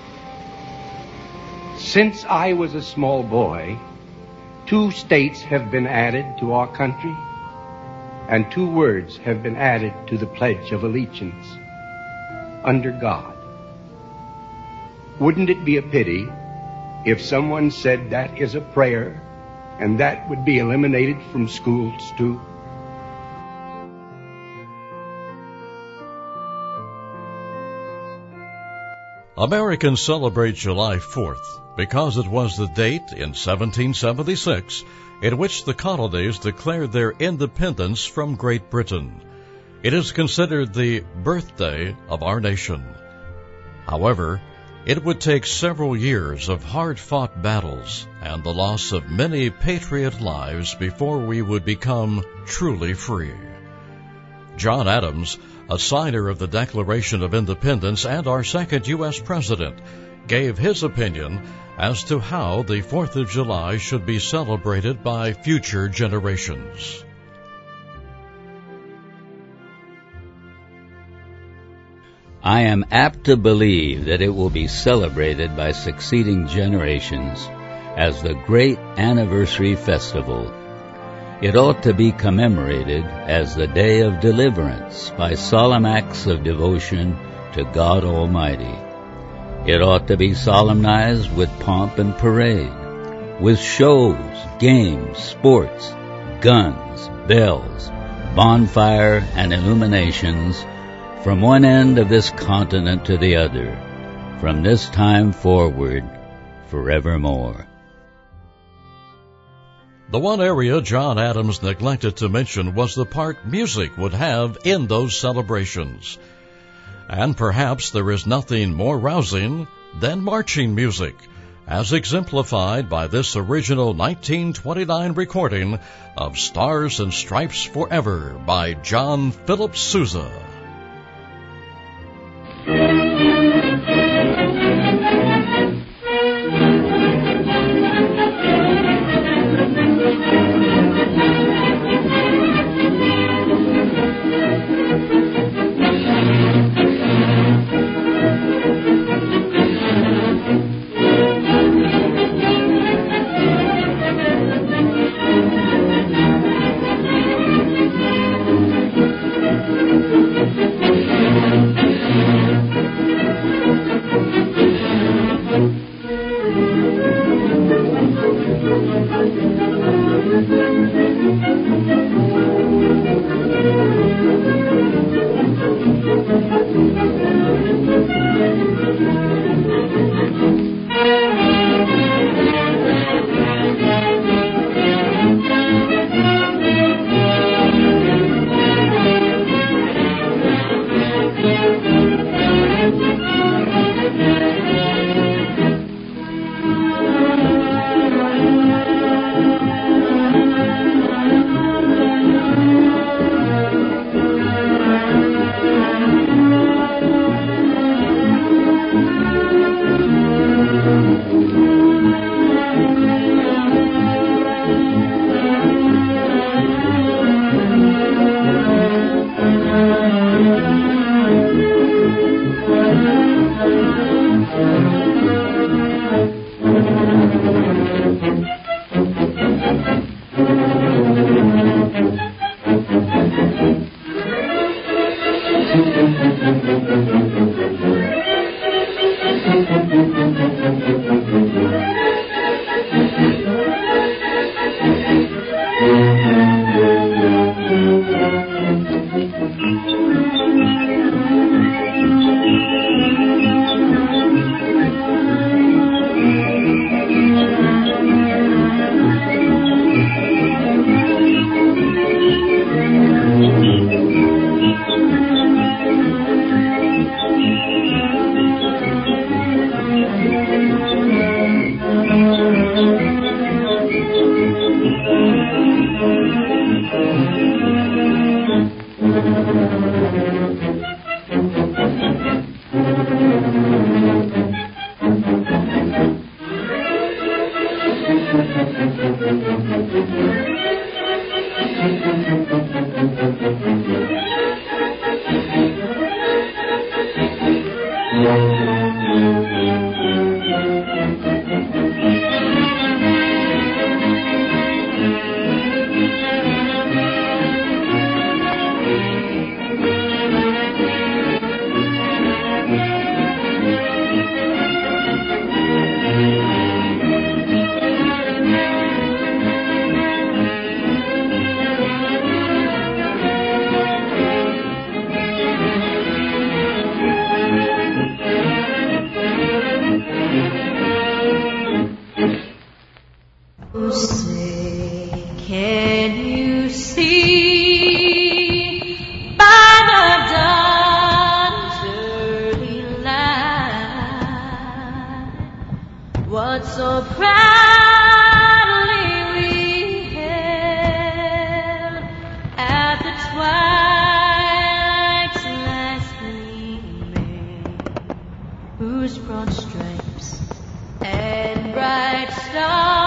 Since I was a small boy, two states have been added to our country, and two words have been added to the Pledge of Allegiance, under God. Wouldn't it be a pity if someone said that is a prayer and that would be eliminated from schools too? Americans celebrate July fourth because it was the date in seventeen seventy-six in which the colonies declared their independence from Great Britain. It is considered the birthday of our nation. However, it would take several years of hard-fought battles and the loss of many patriot lives before we would become truly free. John Adams, a signer of the Declaration of Independence and our second U S president, gave his opinion as to how the fourth of July should be celebrated by future generations. I am apt to believe that it will be celebrated by succeeding generations as the great anniversary festival. It ought to be commemorated as the day of deliverance by solemn acts of devotion to God Almighty. It ought to be solemnized with pomp and parade, with shows, games, sports, guns, bells, bonfire, and illuminations from one end of this continent to the other, from this time forward, forevermore. The one area John Adams neglected to mention was the part music would have in those celebrations. And perhaps there is nothing more rousing than marching music, as exemplified by this original nineteen twenty-nine recording of Stars and Stripes Forever by John Philip Sousa. Twilight's whose broad stripes and bright stars